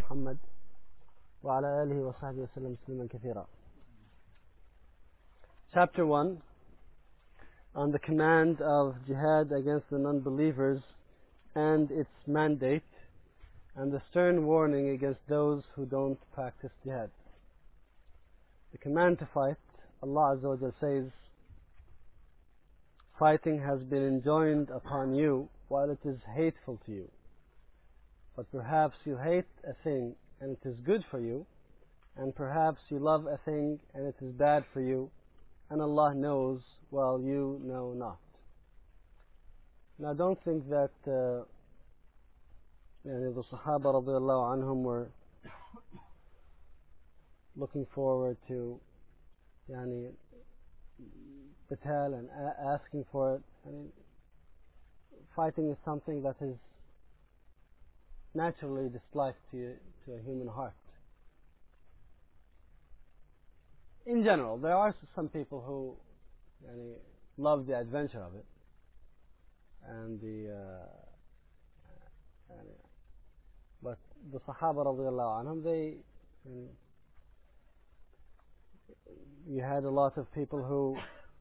محمد وعلى آله وصحبه وسلم تسليما كثيرا. Chapter 1 on the command of jihad against the non-believers and its mandate, and the stern warning against those who don't practice jihad. The command to fight, Allah Azza wa Jal says, fighting has been enjoined upon you while it is hateful to you. But perhaps you hate a thing and it is good for you, and perhaps you love a thing and it is bad for you, and Allah knows while you know not. Now don't think that the Sahaba radiallahu anhum were looking forward to qital and asking for it. Fighting is something that is naturally disliked to a human heart. In general, there are some people who love the adventure of it and but the Sahaba radiallahu anhum, you had a lot of people who,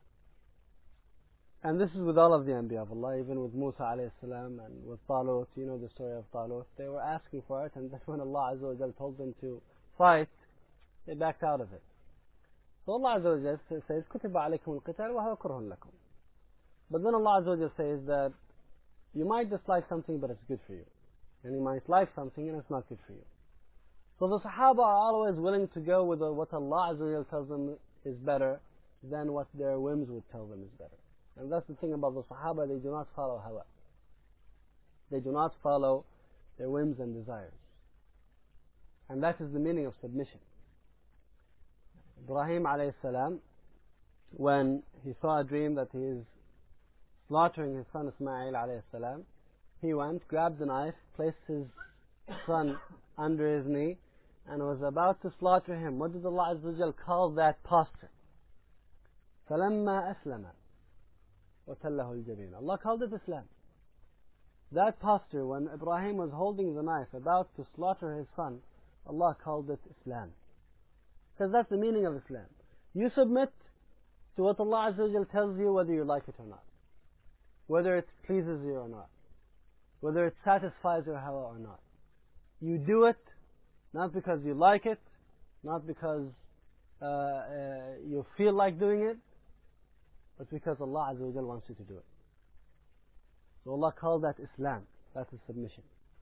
and this is with all of the Anbiya of Allah, even with Musa alayhi salam and with Talut, you know the story of Talut. They were asking for it, and then when Allah Azza wa Jal told them to fight, they backed out of it. So Allah Azza wa Jal says, كُتِبَ عَلَيْكُمُ الْقِتَالُ وَهُوَ كُرْهٌ لَكُمْ. But then Allah Azza wa Jal says that you might dislike something, but it's good for you. And you might like something, and it's not good for you. So the Sahaba are always willing to go with what Allah Azza wa Jal tells them is better than what their whims would tell them is better. And that's the thing about the Sahaba, they do not follow hawa. They do not follow their whims and desires. And that is the meaning of submission. Ibrahim alayhi salam, when he saw a dream that he is slaughtering his son Ismail alayhi salam, he went, grabbed the knife, placed his son under his knee, and was about to slaughter him. What did Allah Azza wa Jal call that posture? فَلَمَّا أَسْلَمَ وَتَلَّهُ الْجَبِينَ. Allah called it Islam. That posture, when Ibrahim was holding the knife about to slaughter his son, Allah called it Islam. Because that's the meaning of Islam. You submit to what Allah Azza wa Jal tells you, whether you like it or not, whether it pleases you or not, whether it satisfies your hawa or not. You do it not because you like it, not because you feel like doing it, but because Allah Azza wa Jal wants you to do it. So Allah called that Islam. That is submission.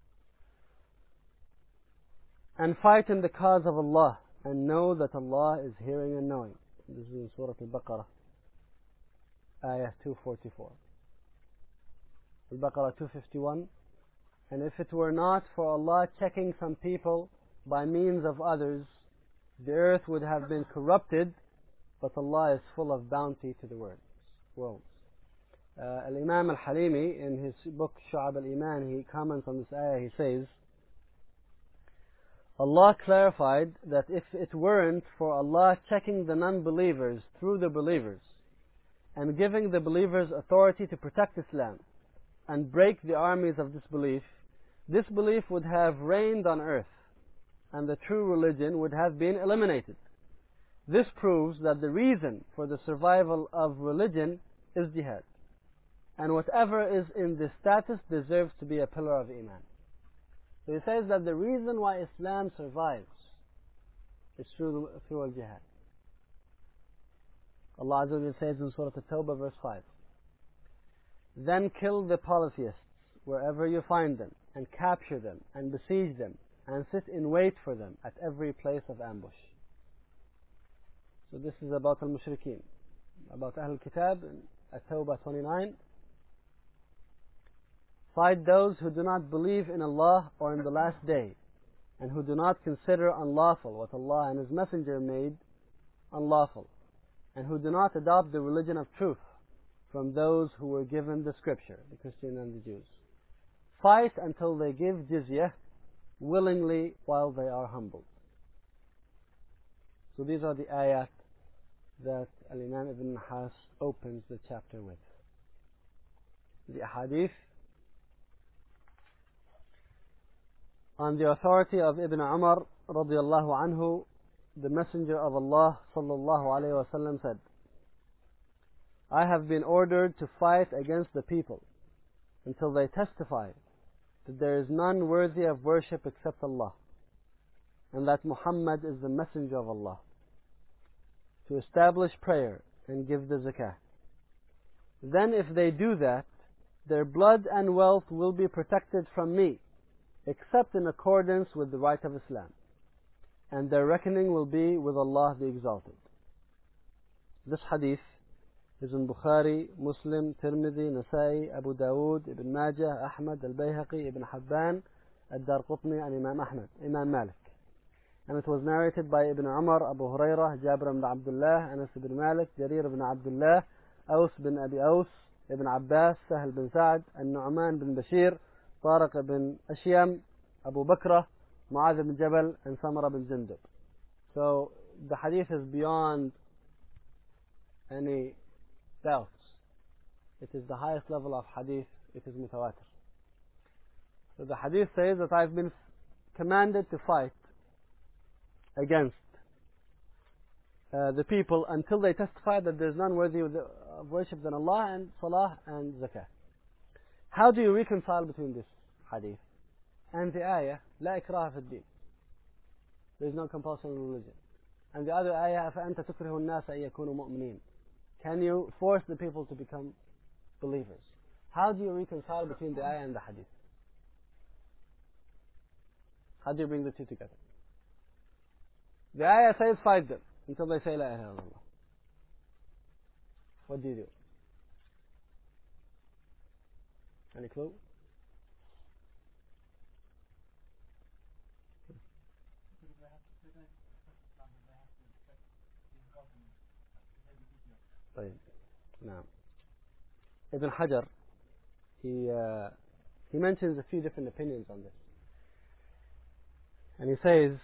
And fight in the cause of Allah, and know that Allah is hearing and knowing. This is in Surah Al-Baqarah, Ayah 244. Al-Baqarah 251. And if it were not for Allah checking some people by means of others, the earth would have been corrupted, but Allah is full of bounty to the worlds. Al-Imam Al-Halimi, in his book Shu'ab Al-Iman, he comments on this ayah. He says, Allah clarified that if it weren't for Allah checking the non-believers through the believers and giving the believers authority to protect Islam and break the armies of disbelief, this belief would have reigned on earth and the true religion would have been eliminated. This proves that the reason for the survival of religion is jihad, and whatever is in this status deserves to be a pillar of Iman. So he says that the reason why Islam survives is through al-jihad. Allah Azza wa Jalla says in Surah At-Tawbah verse 5, then kill the polytheists wherever you find them, and capture them, and besiege them, and sit in wait for them at every place of ambush. So this is about al-mushrikeen, about Ahl al-Kitab, At-Tawbah 29. Fight those who do not believe in Allah or in the last day, and who do not consider unlawful what Allah and His Messenger made unlawful, and who do not adopt the religion of truth from those who were given the scripture, the Christians and the Jews. Fight until they give jizyah willingly while they are humbled. So these are the ayat that Al-Imam Ibn Nahas opens the chapter with. The ahadith On the authority of Ibn Umar radiallahu anhu, the Messenger of Allah sallallahu alayhi wasallam said, I have been ordered to fight against the people until they testify that there is none worthy of worship except Allah, and that Muhammad is the Messenger of Allah, to establish prayer and give the zakah. Then if they do that, their blood and wealth will be protected from me, except in accordance with the right of Islam, and their reckoning will be with Allah the Exalted. This hadith is in Bukhari, Muslim, Tirmidhi, Nasa'i, Abu Dawood, Ibn Majah, Ahmad, Al-Bayhaqi, Ibn Habban, Ad-Darqutni, and Imam Malik. And it was narrated by Ibn Umar, Abu Hurairah, Jabir ibn Abdullah, Anas ibn Malik, Jarir ibn Abdullah, Aus bin Abi Aus, Ibn Abbas, Sahel bin Sa'd, An-Nu'man bin Bashir, Tariq ibn Ashyam, Abu Bakr, Mu'adh ibn Jabal, and Samara bin Jundub. So the hadith is beyond any doubts. It is the highest level of hadith. It is mutawatir. So the hadith says that I've been commanded to fight against the people until they testify that there is none worthy of worship than Allah, and salah and zakah. How do you reconcile between this hadith and the ayah, لا إكراه في الدين? There is no compulsion in religion. And the other ayah, فأنت تكره الناس أن يكونوا مؤمنين. Can you force the people to become believers? How do you reconcile between the ayah and the hadith? How do you bring the two together? The ayah says fight them until they say La ilaha illallah. What do you do? Any clue? Now, Ibn Hajar, he mentions a few different opinions on this. And he says,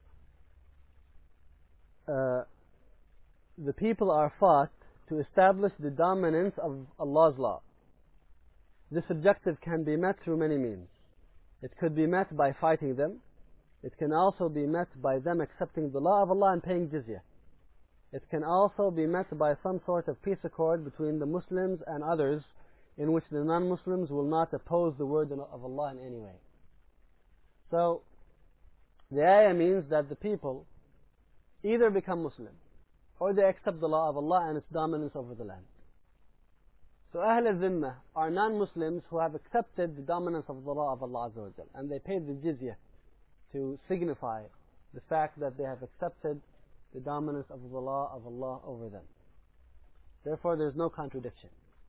the people are fought to establish the dominance of Allah's law. This objective can be met through many means. It could be met by fighting them. It can also be met by them accepting the law of Allah and paying jizya. It can also be met by some sort of peace accord between the Muslims and others, in which the non-Muslims will not oppose the word of Allah in any way. So, the ayah means that the people either become Muslim or they accept the law of Allah and its dominance over the land. So Ahl al-Zimmah are non-Muslims who have accepted the dominance of the law of Allah Azza wa Jal, and they paid the jizya to signify the fact that they have accepted the dominance of the law of Allah over them. Therefore, there is no contradiction.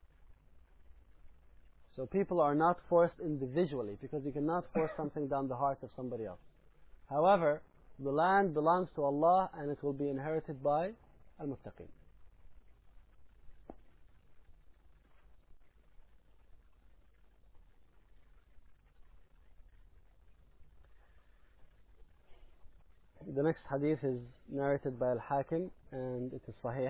So people are not forced individually, because you cannot force something down the heart of somebody else. However, the land belongs to Allah and it will be inherited by al-muttaqin. The next hadith is narrated by Al-Hakim and it is Sahih.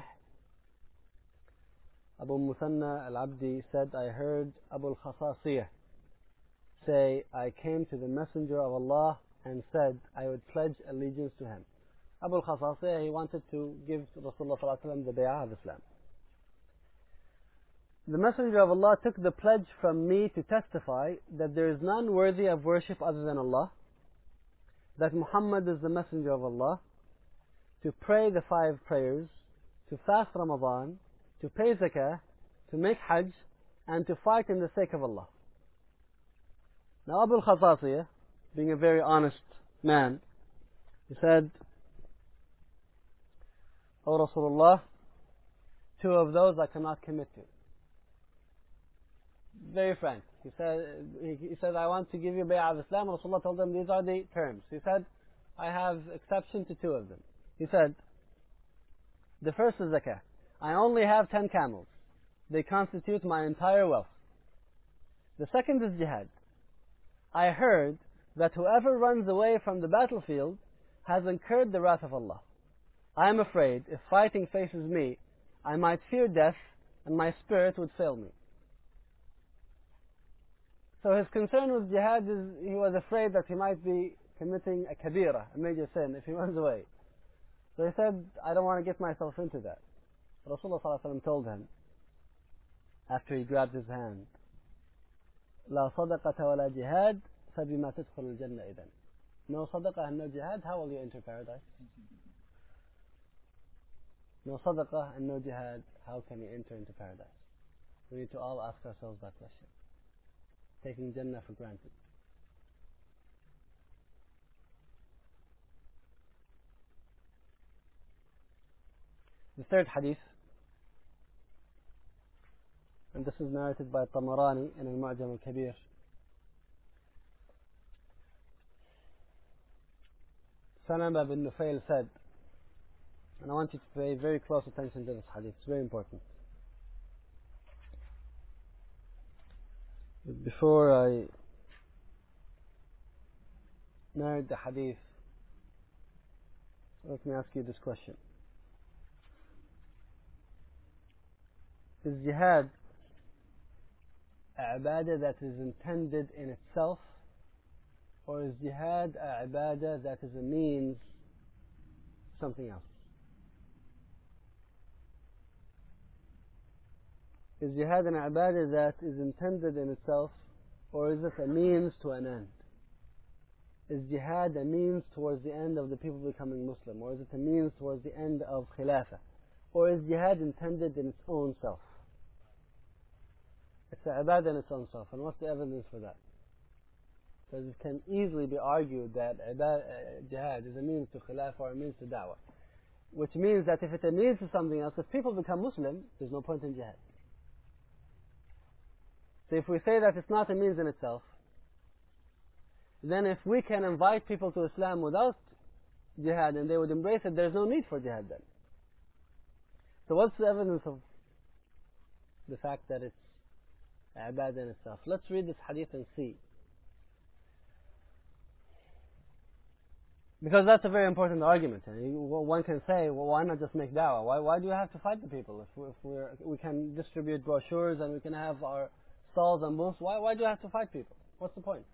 Abu Muthanna Al-Abdi said, I heard Abu Al-Khasasiyah say, I came to the Messenger of Allah and said I would pledge allegiance to him. Abu Al-Khasasiyah, he wanted to give Rasulullah ﷺ the bay'ah of Islam. The Messenger of Allah took the pledge from me to testify that there is none worthy of worship other than Allah, that Muhammad is the Messenger of Allah, to pray the 5 prayers, to fast Ramadan, to pay zakah, to make hajj, and to fight in the sake of Allah. Now Abu al-Khasasiyah, being a very honest man, he said, O Rasulullah, 2 of those I cannot commit to. Very frank. He said, I want to give you bay'ah of Islam. Rasulullah told him these are the terms. He said, I have exception to 2 of them. He said, the first is zakah. I only have 10 camels. They constitute my entire wealth. The second is jihad. I heard that whoever runs away from the battlefield has incurred the wrath of Allah. I am afraid if fighting faces me, I might fear death and my spirit would fail me. So his concern with jihad is he was afraid that he might be committing a kabira, a major sin, if he runs away. So he said, I don't want to get myself into that. Rasulullah ﷺ told him, after he grabbed his hand, لا صدقة ولا جهاد فبما تدخل الجنة إذن. No sadaqah and no jihad, how will you enter paradise? No sadaqah and no jihad, how can you enter into paradise? We need to all ask ourselves that question. Taking Jannah for granted. The third hadith, and this is narrated by Tamarani in Al-Mu'jam Al-Kabir. Salama bin Nufail said, and I want you to pay very close attention to this hadith, it's very important. But before I narrate the hadith, let me ask you this question. Is jihad a ibadah that is intended in itself, or is jihad a ibadah that is a means to something else? Is jihad an ibadah that is intended in itself, or is it a means to an end? Is jihad a means towards the end of the people becoming Muslim, or is it a means towards the end of khilafah? Or is jihad intended in its own self? It's an ibadah in its own self. And what's the evidence for that? Because it can easily be argued that jihad is a means to khilafah or a means to da'wah. Which means that if it's a means to something else, if people become Muslim, there's no point in jihad. So if we say that it's not a means in itself, then if we can invite people to Islam without jihad and they would embrace it, there's no need for jihad then. So what's the evidence of the fact that it's ibadah in itself? Let's read this hadith and see. Because that's a very important argument. One can say, well, why not just make da'wah? Why do you have to fight the people? If we can distribute brochures and we can have our stalls and booths, why do you have to fight people? What's the point?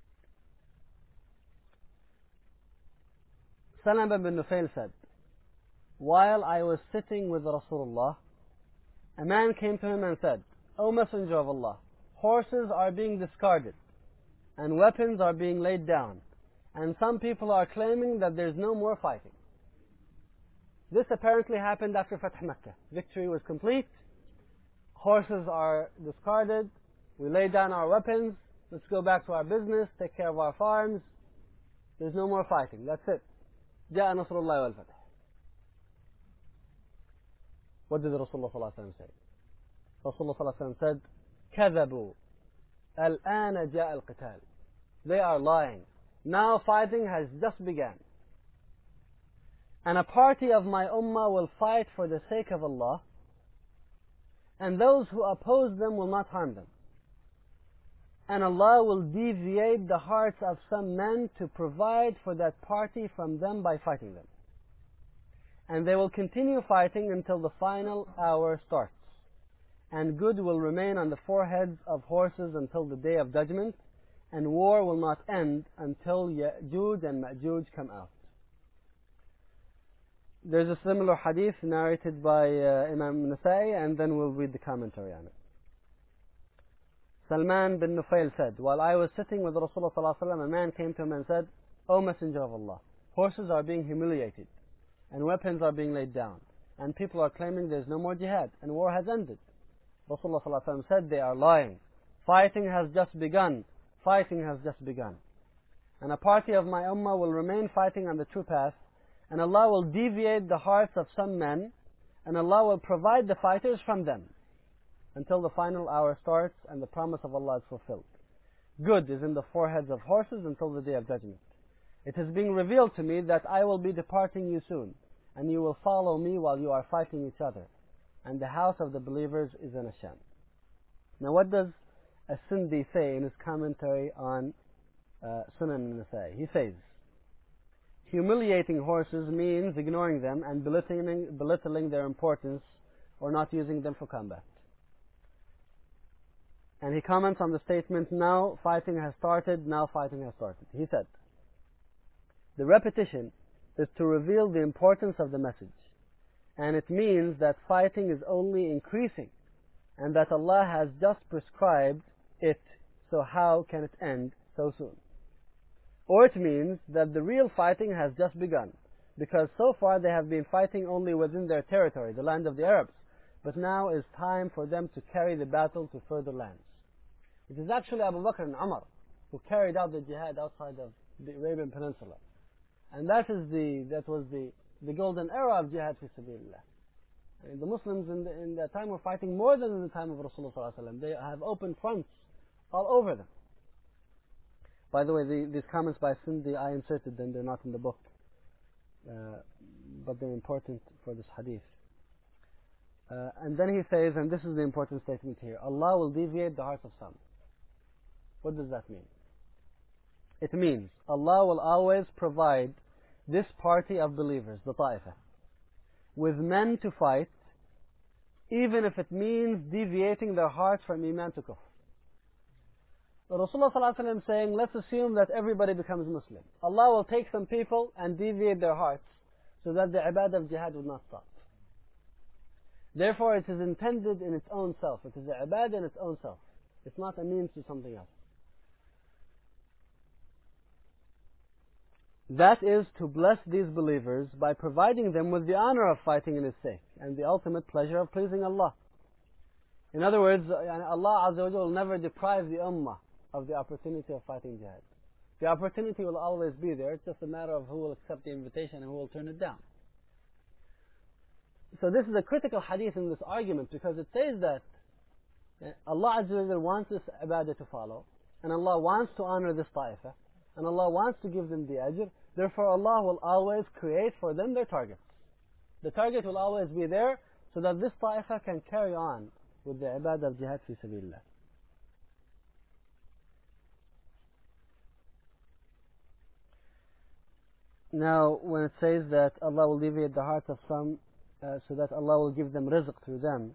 Salama bin Nufail said, while I was sitting with Rasulullah, a man came to him and said, O Messenger of Allah, horses are being discarded and weapons are being laid down, and some people are claiming that there's no more fighting. This apparently happened after Fath Makkah. Victory was complete, horses are discarded, we lay down our weapons, let's go back to our business, take care of our farms, there's no more fighting, that's it. جاء نصر الله والفتح. What did Rasulullah ﷺ say? Rasulullah ﷺ said, كذبوا الآن جاء القتال. They are lying. Now fighting has just begun. And a party of my ummah will fight for the sake of Allah, and those who oppose them will not harm them. And Allah will deviate the hearts of some men to provide for that party from them by fighting them. And they will continue fighting until the final hour starts. And good will remain on the foreheads of horses until the day of judgment, and war will not end until Ya'juj and Ma'juj come out. There's a similar hadith narrated by Imam Nasa'i, and then we'll read the commentary on it. Salman bin Nufail said, while I was sitting with Rasulullah ﷺ, a man came to him and said, O Messenger of Allah, horses are being humiliated, and weapons are being laid down, and people are claiming there's no more jihad, and war has ended. Rasulullah ﷺ said, they are lying. Fighting has just begun. Fighting has just begun. And a party of my ummah will remain fighting on the true path, and Allah will deviate the hearts of some men, and Allah will provide the fighters from them, until the final hour starts and the promise of Allah is fulfilled. Good is in the foreheads of horses until the day of judgment. It is being revealed to me that I will be departing you soon, and you will follow me while you are fighting each other, and the house of the believers is in Asham. Now what does As-Sindi say in his commentary on Sunan Nasa'i? He says, humiliating horses means ignoring them and belittling their importance or not using them for combat. And he comments on the statement, now fighting has started, now fighting has started. He said, the repetition is to reveal the importance of the message, and it means that fighting is only increasing, and that Allah has just prescribed it, so how can it end so soon? Or it means that the real fighting has just begun, because so far they have been fighting only within their territory, the land of the Arabs, but now is time for them to carry the battle to further lands. It is actually Abu Bakr and Umar who carried out the jihad outside of the Arabian Peninsula. And that was the golden era of jihad fi sabilillah. I mean, the Muslims in that time were fighting more than in the time of Rasulullah sallallahu alaihi wasallam. They have open fronts all over them. By the way, these comments by Sindi, I inserted them, they're not in the book. But they're important for this hadith. And then he says, and this is the important statement here, Allah will deviate the hearts of some. What does that mean? It means Allah will always provide this party of believers, the Ta'ifah, with men to fight, even if it means deviating their hearts from Iman to Kufr. Rasulullah ﷺ is saying, let's assume that everybody becomes Muslim. Allah will take some people and deviate their hearts so that the ibadah of jihad would not stop. Therefore, it is intended in its own self. It is the ibadah in its own self. It's not a means to something else. That is to bless these believers by providing them with the honor of fighting in His sake and the ultimate pleasure of pleasing Allah. In other words, Allah Azza wa Jalla will never deprive the ummah of the opportunity of fighting jihad. The opportunity will always be there. It's just a matter of who will accept the invitation and who will turn it down. So this is a critical hadith in this argument, because it says that Allah Azza wa Jalla wants this ibadah to follow, and Allah wants to honor this ta'ifah, and Allah wants to give them the ajr. Therefore Allah will always create for them their targets. The target will always be there so that this ta'ifah can carry on with the ibadah of jihad fi sabilillah. Now, when it says that Allah will deviate the hearts of some so that Allah will give them rizq through them,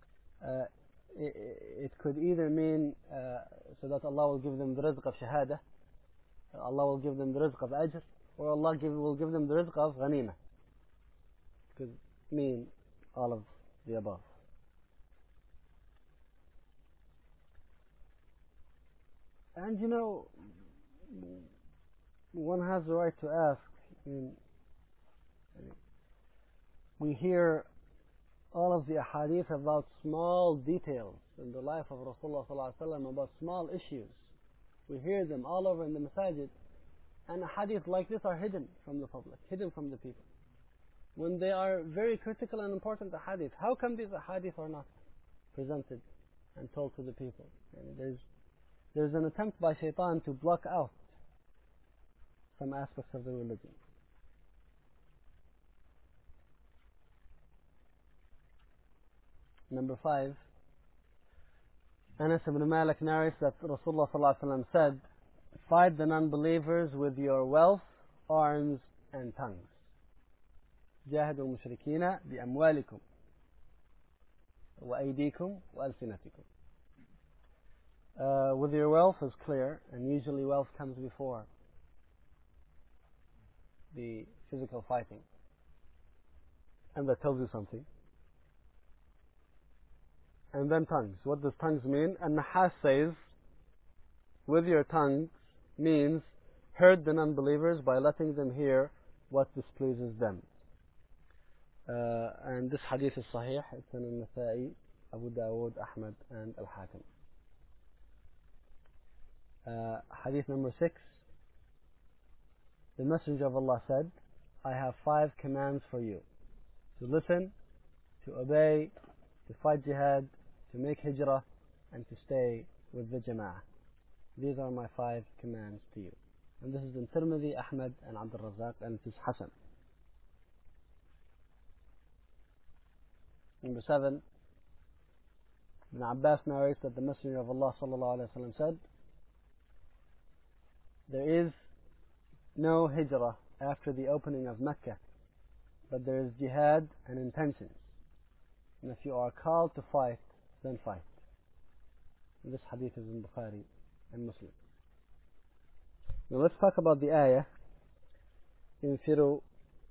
it could either mean so that Allah will give them the rizq of shahada, Allah will give them the rizq of ajr, or Allah will give them the rizq of ghanima. It could mean all of the above. And you know, one has the right to ask, we hear all of the ahadith about small details in the life of Rasulullah sallallahu alaihi wasallam, about small issues. We hear them all over in the masajid, and ahadith like this are hidden from the public, hidden from the people, when they are very critical and important ahadith. How come these ahadith are not presented and told to the people? There's an attempt by shaitan to block out some aspects of the religion. Number 5, Anas ibn Malik narrates that Rasulullah ﷺ said, fight the non-believers with your wealth, arms, and tongues. جاهدوا المشركين بأموالكم وأيديكم وألسنتكم. With your wealth is clear, and usually wealth comes before the physical fighting, and that tells you something. And then tongues. What does tongues mean? And Nahas says, with your tongues means hurt the non-believers by letting them hear what displeases them. And this hadith is sahih. It's in Al-Nasa'i, Abu Dawood, Ahmad, and Al-Hakim. Hadith number 6. The Messenger of Allah said, I have 5 commands for you: to listen, to obey, to fight jihad, to make hijrah, and to stay with the jama'ah. These are my 5 commands to you. And this is in Tirmidhi, Ahmad, and Abdul Razak, and it is Hasan. Number 7, Ibn Abbas narrates that the Messenger of Allah sallallahu alaihi wasallam said, there is no hijrah after the opening of Mecca, but there is jihad and intentions. And if you are called to fight, then fight. This hadith is in Bukhari and Muslim. Now let's talk about the ayah. انفروا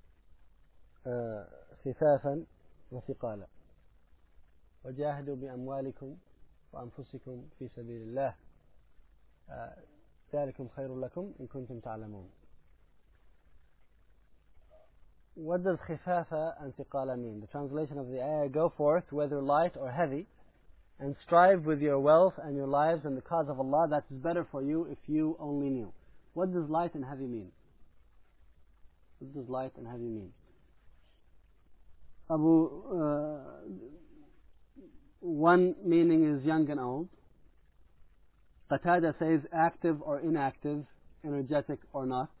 خفافا وثقالا وجاهدوا بأموالكم وأنفسكم في سبيل الله ذلكم خير لكم إن كنتم تعلمون. What does خفافة and ثقالا mean? The translation of the ayah: go forth, whether light or heavy, and strive with your wealth and your lives in the cause of Allah. That is better for you if you only knew. What does light and heavy mean? What does light and heavy mean? One meaning is young and old. Qatada says active or inactive, energetic or not.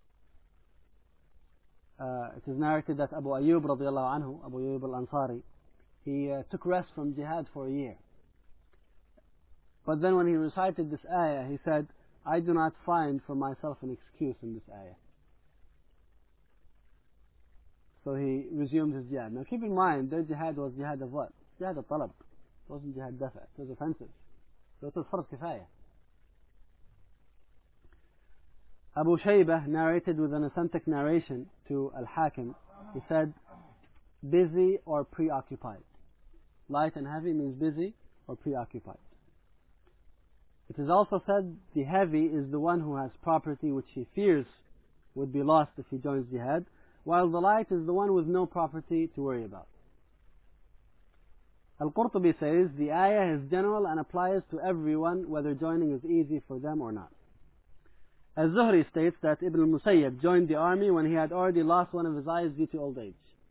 It is narrated that Abu Ayyub radiallahu anhu, Abu Ayyub al-Ansari, he took rest from jihad for a year. But then when he recited this ayah, he said, I do not find for myself an excuse in this ayah. So he resumed his jihad. Now keep in mind, their jihad was jihad of what? Jihad al-talab. It wasn't jihad dafa. It was offensive. So it was farz kifaya. Abu Shaybah narrated with an authentic narration to Al-Hakim. He said, busy or preoccupied. Light and heavy means busy or preoccupied. It is also said the heavy is the one who has property which he fears would be lost if he joins jihad, while the light is the one with no property to worry about. Al-Qurtubi says the ayah is general and applies to everyone, whether joining is easy for them or not. Al-Zuhri states that Ibn al-Musayyib joined the army when he had already lost one of his eyes due to old age.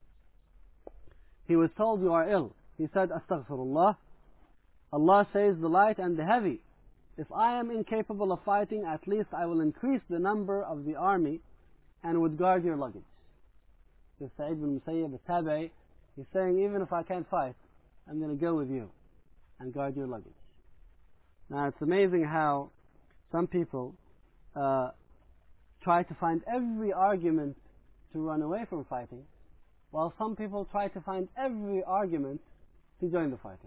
He was told, you are ill. He said, Astaghfirullah. Allah says the light and the heavy. If I am incapable of fighting, at least I will increase the number of the army and would guard your luggage. So Sa'id ibn Musayyib, the Tabi'i, he's saying, even if I can't fight, I'm going to go with you and guard your luggage. Now it's amazing how some people try to find every argument to run away from fighting, while some people try to find every argument to join the fighting.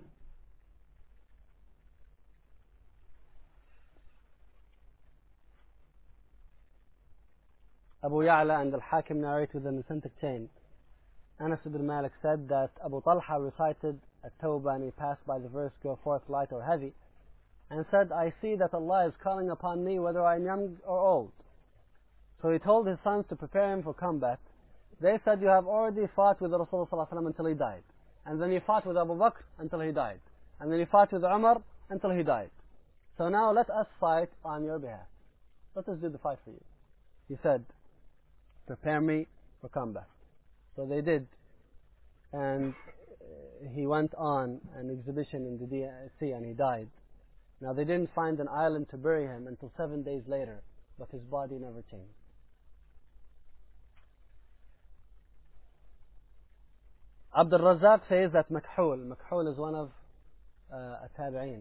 Abu Ya'la and Al-Hakim narrate with an authentic chain. Anas ibn Malik said that Abu Talha recited At-Tawbah and he passed by the verse, go forth light or heavy, and said, I see that Allah is calling upon me whether I am young or old. So he told his sons to prepare him for combat. They said, you have already fought with Rasulullah ﷺ until he died. And then you fought with Abu Bakr until he died. And then you fought with Umar until he died. So now let us fight on your behalf. Let us do the fight for you. He said, prepare me for combat. So they did. And he went on an exhibition in the sea and he died. Now they didn't find an island to bury him until 7 days later, but his body never changed. Abdul Razzaq says that Makhul is one of a tabi'een.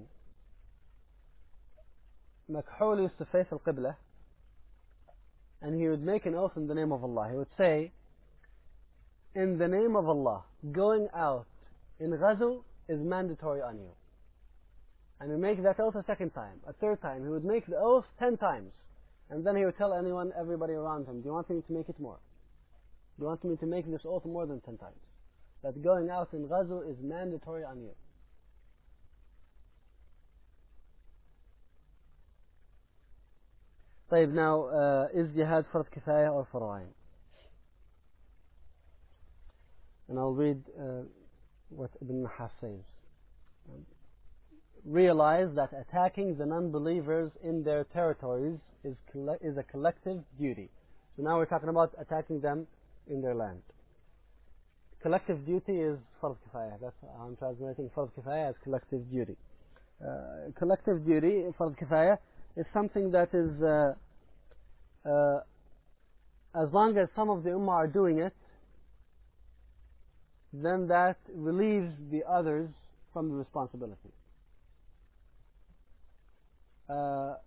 Makhul used to face al-Qibla and he would make an oath in the name of Allah. He would say, in the name of Allah, going out in Ghazu is mandatory on you. And he would make that oath a second time, a third time. He would make the oath 10 times. And then he would tell everybody around him, do you want me to make it more? Do you want me to make this oath more than 10 times? That going out in Ghazu is mandatory on you. طيب, now, is jihad farz kifaya or farz ayn? And I'll read what Ibn Nahas says. Realize that attacking the non-believers in their territories is a collective duty. So now we're talking about attacking them in their land. Collective duty is farz kifaya. That's how I'm translating farz kifaya as collective duty. Collective duty, farz kifaya, is something that is, as long as some of the ummah are doing it, then that relieves the others from the responsibility. Farz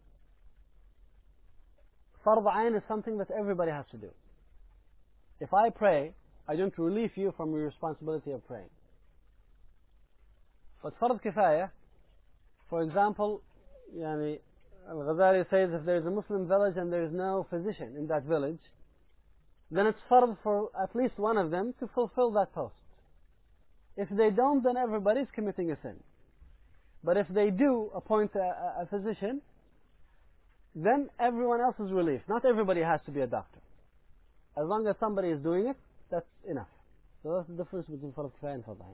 ayn is something that everybody has to do. If I pray, I don't relieve you from your responsibility of praying. But farz kifaya For example, يعني Al-Ghazali says if there is a Muslim village and there is no physician in that village, then it's farz for at least one of them to fulfill that post. If they don't, then everybody is committing a sin. But if they do appoint a physician, then everyone else is relieved. Not everybody has to be a doctor. As long as somebody is doing it, that's enough. So that's the difference between farz kifaya and farz ayn.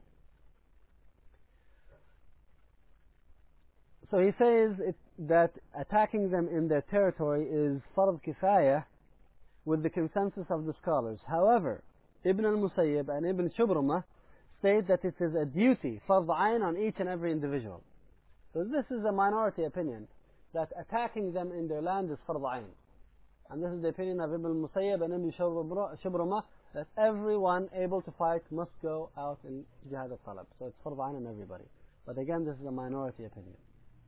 So he says that attacking them in their territory is farz kifaya with the consensus of the scholars. However, Ibn al-Musayyib and Ibn Shubrumah state that it is a duty, farz ayn, on each and every individual. So this is a minority opinion, that attacking them in their land is farz ayn. And this is the opinion of Ibn al-Musayyib and Ibn Shubrumah, that everyone able to fight must go out in jihad al-talab. So it's farz ayn on everybody. But again, this is a minority opinion.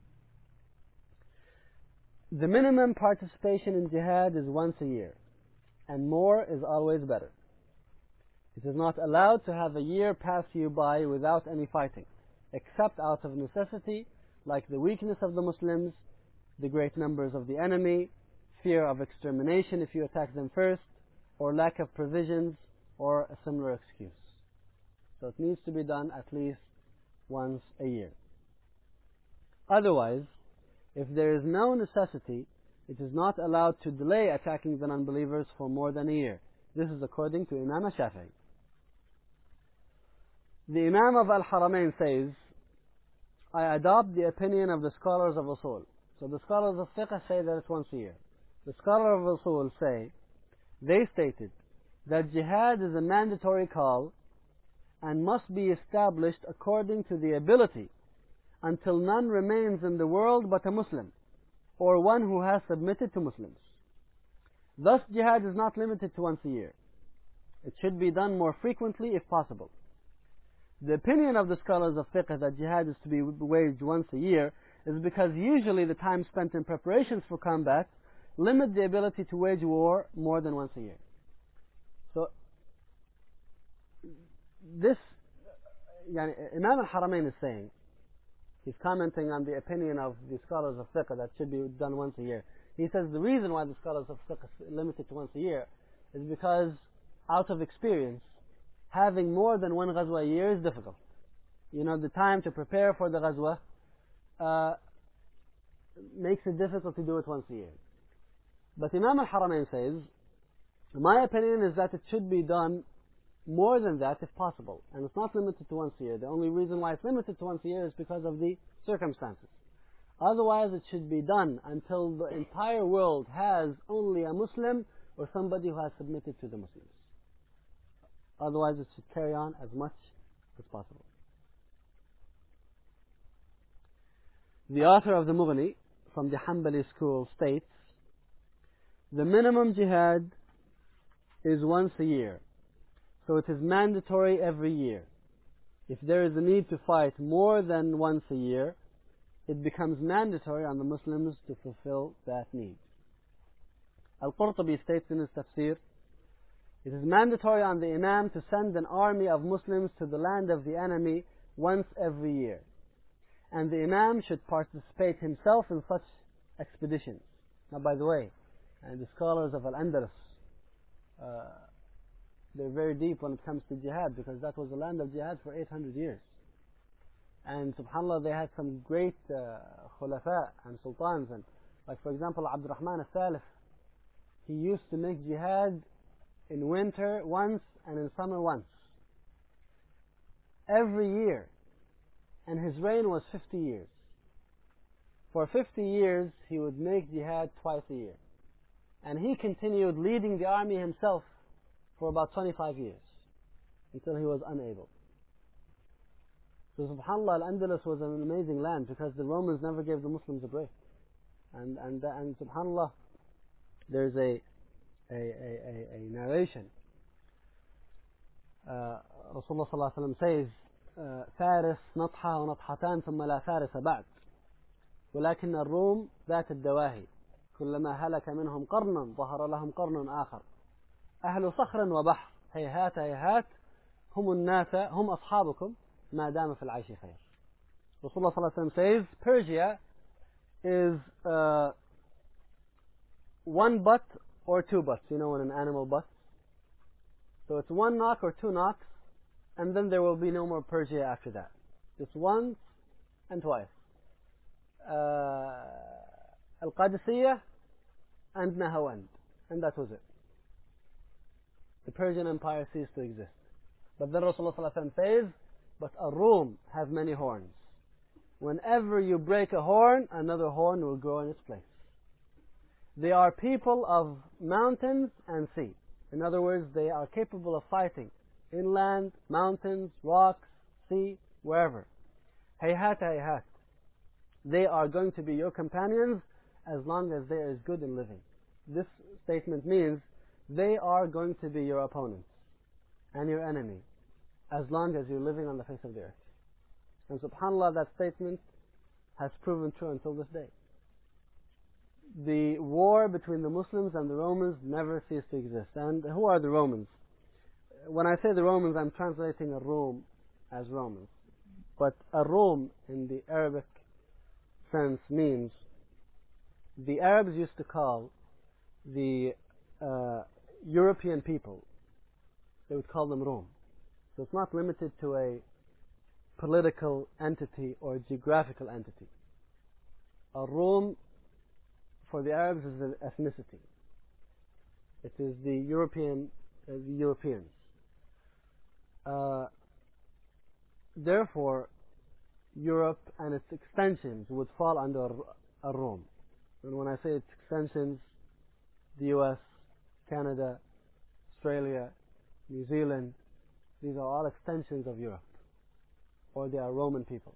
The minimum participation in jihad is once a year, and more is always better. It is not allowed to have a year pass you by without any fighting, except out of necessity, like the weakness of the Muslims, the great numbers of the enemy, fear of extermination if you attack them first, or lack of provisions, or a similar excuse. So it needs to be done at least once a year. Otherwise, if there is no necessity, it is not allowed to delay attacking the non-believers for more than a year. This is according to Imam Shafi'i. The Imam of Al-Haramain says, I adopt the opinion of the scholars of Usul. So the scholars of fiqh say that it's once a year. The scholars of Usul say, they stated that jihad is a mandatory call and must be established according to the ability until none remains in the world but a Muslim, or one who has submitted to Muslims. Thus jihad is not limited to once a year. It should be done more frequently if possible. The opinion of the scholars of fiqh that jihad is to be waged once a year is because usually the time spent in preparations for combat limit the ability to wage war more than once a year. So this, Imam al-Haramain is saying, he's commenting on the opinion of the scholars of fiqh that should be done once a year. He says the reason why the scholars of fiqh is limited to once a year is because, out of experience, having more than one ghazwa a year is difficult. The time to prepare for the ghazwa makes it difficult to do it once a year. But Imam al-Haramain says, my opinion is that it should be done more than that if possible. And it's not limited to once a year. The only reason why it's limited to once a year is because of the circumstances. Otherwise it should be done until the entire world has only a Muslim or somebody who has submitted to the Muslims. Otherwise it should carry on as much as possible. The author of the Mughni from the Hanbali school states, the minimum jihad is once a year, so it is mandatory every year. If there is a need to fight more than once a year, it becomes mandatory on the Muslims to fulfill that need. Al-Qurtubi states in his tafsir, it is mandatory on the Imam to send an army of Muslims to the land of the enemy once every year. And the Imam should participate himself in such expeditions. Now, by the way, and the scholars of Al-Andalus, they're very deep when it comes to jihad, because that was the land of jihad for 800 years. And subhanAllah, they had some great khulafa and sultans. And like, for example, Abd al-Rahman al-Thalith, he used to make jihad in winter once and in summer once. Every year. And his reign was 50 years. For 50 years, he would make jihad twice a year. And he continued leading the army himself for about 25 years, until he was unable. So subhanAllah, Al-Andalus was an amazing land, because the Romans never gave the Muslims a break. And subhanAllah, there's a narration. Rasulullah sallallahu alaihi wasallam says, فارس نطحة ونطحتان ثم لا فارس بعد ولكن الروم ذات الدواهي كلما هلك منهم قرن ظهر لهم قرن آخر أهل صخر وبحر هيهات هيهات هم الناس هم أصحابكم ما دام في العيش خير. Rasulullah ﷺ says Persia is one butt or two butts. You know when an animal butts? So it's one knock or two knocks, and then there will be no more Persia after that. Just once and twice. Al-Qadisiyah and Nahawand. And that was it. The Persian Empire ceased to exist. But then Rasulullah ﷺ says, but Ar-Rum have many horns. Whenever you break a horn, another horn will grow in its place. They are people of mountains and sea. In other words, they are capable of fighting inland, mountains, rocks, sea, wherever. Hayhat, hayhat. They are going to be your companions as long as there is good in living. This statement means they are going to be your opponents and your enemy as long as you're living on the face of the earth. And subhanAllah, that statement has proven true until this day. The war between the Muslims and the Romans never ceased to exist. And who are the Romans? When I say the Romans, I'm translating Ar-Rum as Romans. But Ar-Rum in the Arabic sense means the Arabs used to call the European people, they would call them Rum. So it's not limited to a political entity or geographical entity. Ar-Rum for the Arabs is an ethnicity. It is the Europeans. Therefore, Europe and its extensions would fall under Ar-Rum. And when I say its extensions, the US, Canada, Australia, New Zealand, these are all extensions of Europe, or they are Roman people.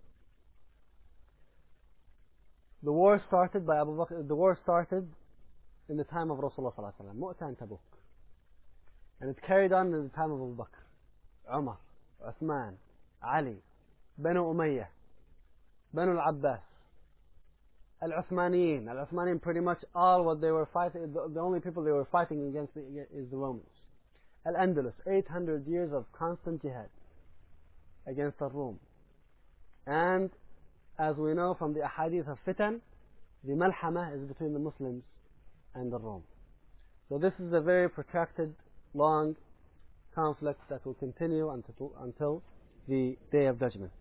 The war started by Abu Bakr. The war started in the time of Rasulullah sallallahu alaihi wasallam, Mu'tah and Tabuk, and it carried on in the time of Abu Bakr, Umar, Uthman, Ali, Banu Umayyah, Banu al-Abbas, Al-Uthmaniyin. Al-Uthmaniyin, pretty much all what they were fighting, the only people they were fighting against is the Romans. Al-Andalus, 800 years of constant jihad against the Rum. And as we know from the ahadith of fitan, the malhama is between the Muslims and the Rum. So this is a very protracted, long conflict that will continue until the Day of Judgment.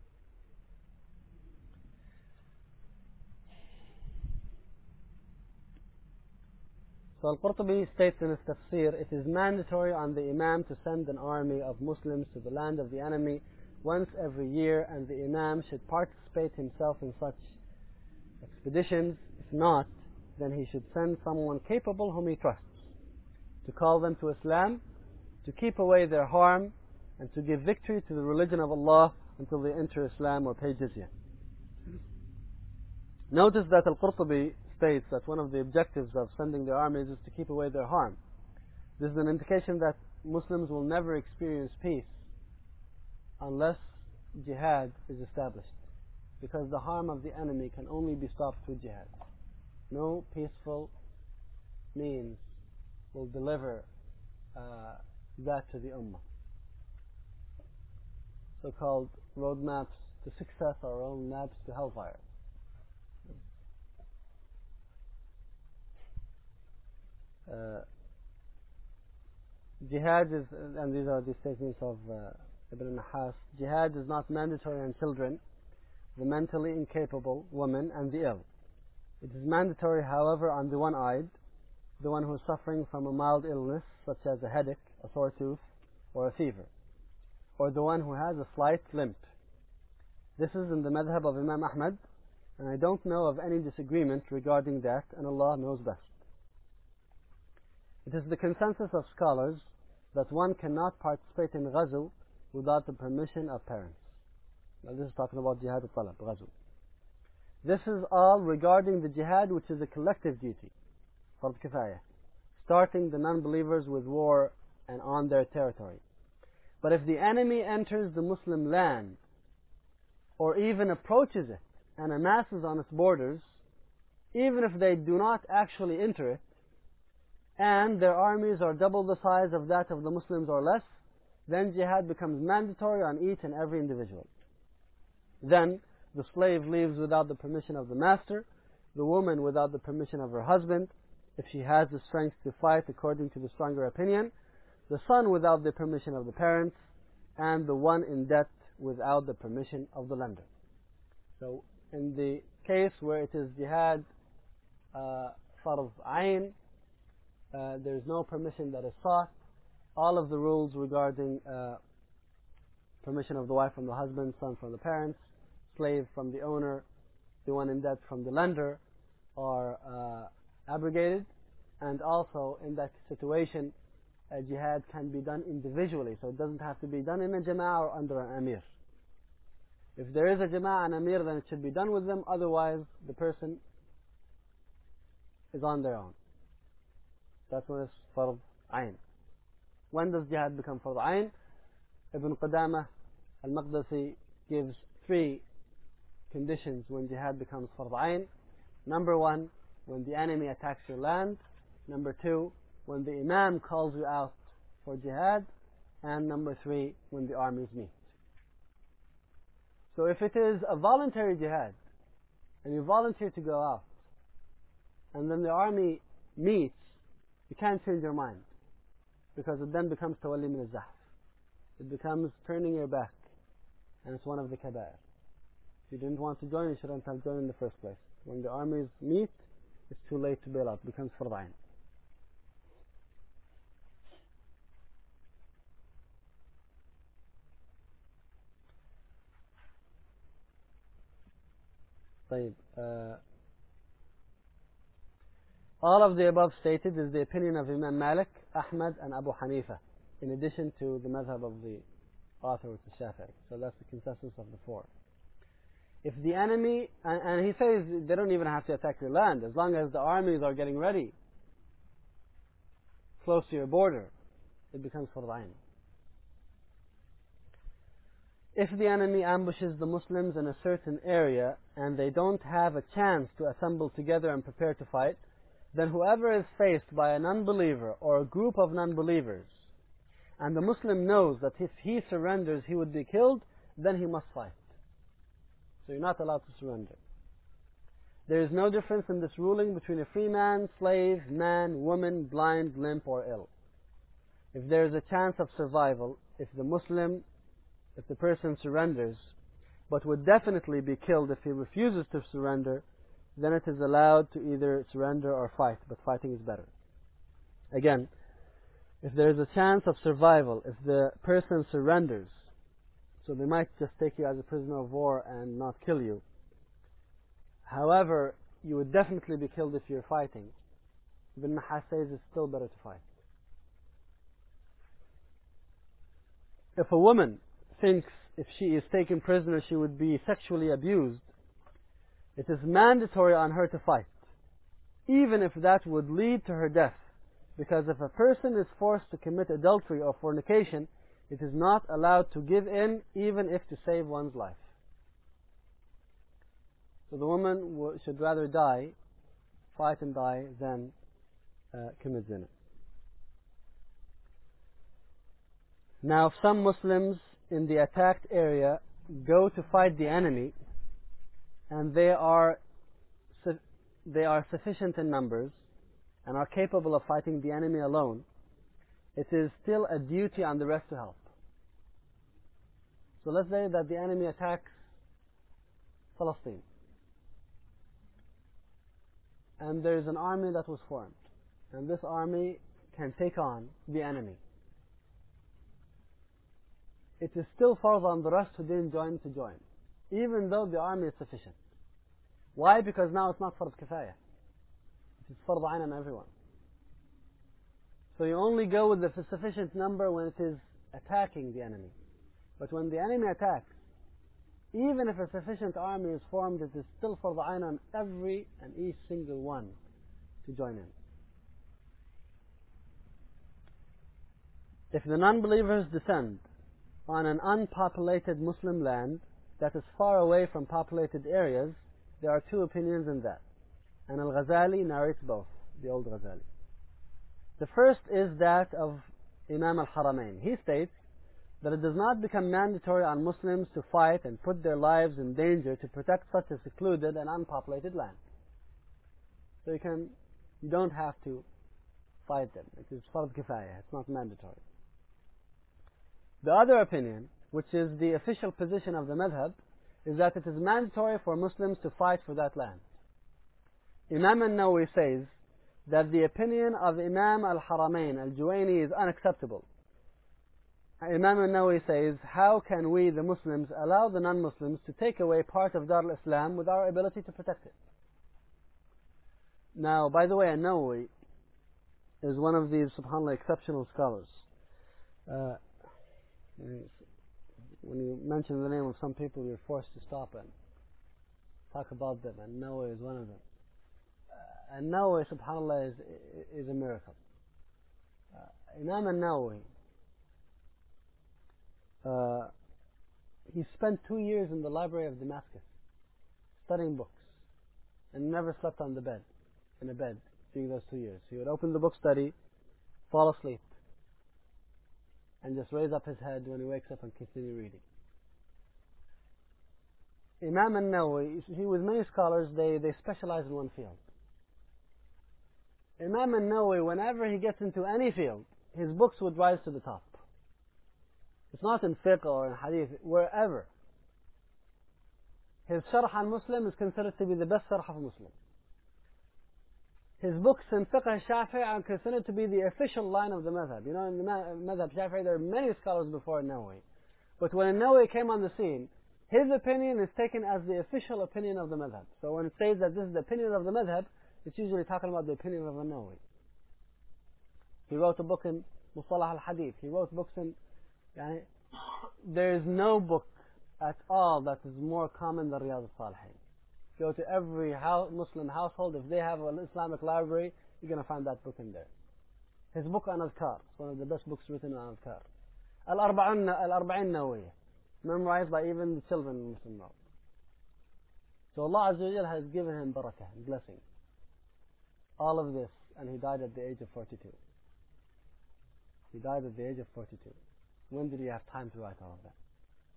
So Al-Qurtubi states in his tafsir, it is mandatory on the Imam to send an army of Muslims to the land of the enemy once every year, and the Imam should participate himself in such expeditions. If not, then he should send someone capable whom he trusts to call them to Islam, to keep away their harm, and to give victory to the religion of Allah until they enter Islam or pay jizya. Notice that Al-Qurtubi states that one of the objectives of sending the armies is to keep away their harm. This is an indication that Muslims will never experience peace unless jihad is established, because the harm of the enemy can only be stopped through jihad. No peaceful means will deliver that to the ummah. So-called roadmaps to success are own maps to hellfire. Jihad is, and these are the statements of Ibn Nahas, jihad is not mandatory on children, the mentally incapable, women, and the ill. It is mandatory, however, on the one-eyed, the one who is suffering from a mild illness, such as a headache, a sore tooth, or a fever, or the one who has a slight limp. This is in the madhab of Imam Ahmad, and I don't know of any disagreement regarding that, and Allah knows best. It is the consensus of scholars that one cannot participate in ghazw without the permission of parents. Now this is talking about jihad al-talab, ghazw. This is all regarding the jihad, which is a collective duty, fard kifayah, starting the non-believers with war and on their territory. But if the enemy enters the Muslim land, or even approaches it and amasses on its borders, even if they do not actually enter it, and their armies are double the size of that of the Muslims or less, then jihad becomes mandatory on each and every individual. Then the slave leaves without the permission of the master, the woman without the permission of her husband, if she has the strength to fight according to the stronger opinion, the son without the permission of the parents, and the one in debt without the permission of the lender. So in the case where it is jihad farz ayn, there is no permission that is sought. All of the rules regarding permission of the wife from the husband, son from the parents, slave from the owner, the one in debt from the lender are abrogated. And also in that situation, jihad can be done individually, so it doesn't have to be done in a jama'ah or under an amir. If there is a jama'ah and amir, then it should be done with them, otherwise the person is on their own. That's when it's farz ayn. When does jihad become farz ayn? Ibn Qudamah al-Maqdisi gives 3 conditions when jihad becomes farz ayn. Number 1, when the enemy attacks your land. Number 2, when the imam calls you out for jihad. And number 3, when the armies meet. So if it is a voluntary jihad, and you volunteer to go out, and then the army meets, you can't change your mind, because it then becomes tawalli min al-zahf. It becomes turning your back, and it's one of the kaba'ir. If you didn't want to join, you shouldn't have joined in the first place. When the armies meet, it's too late to bail out. It becomes farz ayn. All of the above stated is the opinion of Imam Malik, Ahmad, and Abu Hanifa, in addition to the madhab of the author, which is Shafi'i. So that's the consensus of the 4. If the enemy, and he says they don't even have to attack your land, as long as the armies are getting ready close to your border, it becomes farz ayn. If the enemy ambushes the Muslims in a certain area and they don't have a chance to assemble together and prepare to fight, then whoever is faced by a non-believer or a group of non-believers, and the Muslim knows that if he surrenders he would be killed, then he must fight. So you're not allowed to surrender. There is no difference in this ruling between a free man, slave, man, woman, blind, limp, or ill. If there is a chance of survival, if the person surrenders, but would definitely be killed if he refuses to surrender, then it is allowed to either surrender or fight, but fighting is better. Again, if there is a chance of survival, if the person surrenders, so they might just take you as a prisoner of war and not kill you. However, you would definitely be killed if you're fighting. Ibn Nahas says it's still better to fight. If a woman thinks if she is taken prisoner she would be sexually abused, it is mandatory on her to fight, even if that would lead to her death. Because if a person is forced to commit adultery or fornication, it is not allowed to give in, even if to save one's life. So the woman should rather die, fight and die, than commit zina. Now, if some Muslims in the attacked area go to fight the enemy, and they are sufficient in numbers and are capable of fighting the enemy alone, it is still a duty on the rest to help. So let's say that the enemy attacks Palestine, and there is an army that was formed, and this army can take on the enemy. It is still farz on the rest who didn't join to join, even though the army is sufficient. Why? Because now it's not farz kifaya. It is farz ayn on everyone. So you only go with the sufficient number when it is attacking the enemy. But when the enemy attacks, even if a sufficient army is formed, it is still farz ayn on every and each single one to join in. If the non-believers descend on an unpopulated Muslim land that is far away from populated areas, there are 2 opinions in that. And Al-Ghazali narrates both, the old Ghazali. The first is that of Imam al-Haramain. He states, that it does not become mandatory on Muslims to fight and put their lives in danger to protect such a secluded and unpopulated land. So you don't have to fight them. It is fard kifaya, it's not mandatory. The other opinion, which is the official position of the madhab, is that it is mandatory for Muslims to fight for that land. Imam al-Nawawi says that the opinion of Imam al-Haramain al-Juwayni is unacceptable. Imam al-Nawawi says, how can we, the Muslims, allow the non-Muslims to take away part of Dar al-Islam with our ability to protect it? Now, by the way, al-Nawawi is one of these, subhanAllah, exceptional scholars. When you mention the name of some people, you're forced to stop and talk about them, and Nawawi is one of them. And Nawawi, subhanAllah, is a miracle. Imam al-Nawawi, he spent 2 years in the library of Damascus studying books and never slept on the bed, in a bed during those 2 years. He would open the book, study, fall asleep, and just raise up his head when he wakes up and continue reading. Imam al-Nawawi, see, with many scholars, they specialize in one field. Imam al-Nawawi, whenever he gets into any field, his books would rise to the top. It's not in fiqh or in hadith, wherever. His Sharh al-Muslim is considered to be the best Sharh of Muslim. His books in fiqh al-Shafi'i are considered to be the official line of the madhab. You know, in the madhab Shafi'i, there are many scholars before Nawawi. But when Nawawi came on the scene, his opinion is taken as the official opinion of the madhab. So when it says that this is the opinion of the madhab, it's usually talking about the opinion of Nawawi. He wrote a book in Mustalah al-Hadith. He wrote books in... there is no book at all that is more common than Riyadh al-Salihin. Go to every Muslim household, if they have an Islamic library, you're going to find that book in there. His book on Adhkar, it's one of the best books written on Adhkar. Al-Arba'in Nawawiyah, memorized by even the children in Muslim world. So Allah Azza wa Jal has given him barakah and blessing. All of this, and he died at the age of 42. He died at the age of 42. When did he have time to write all of that?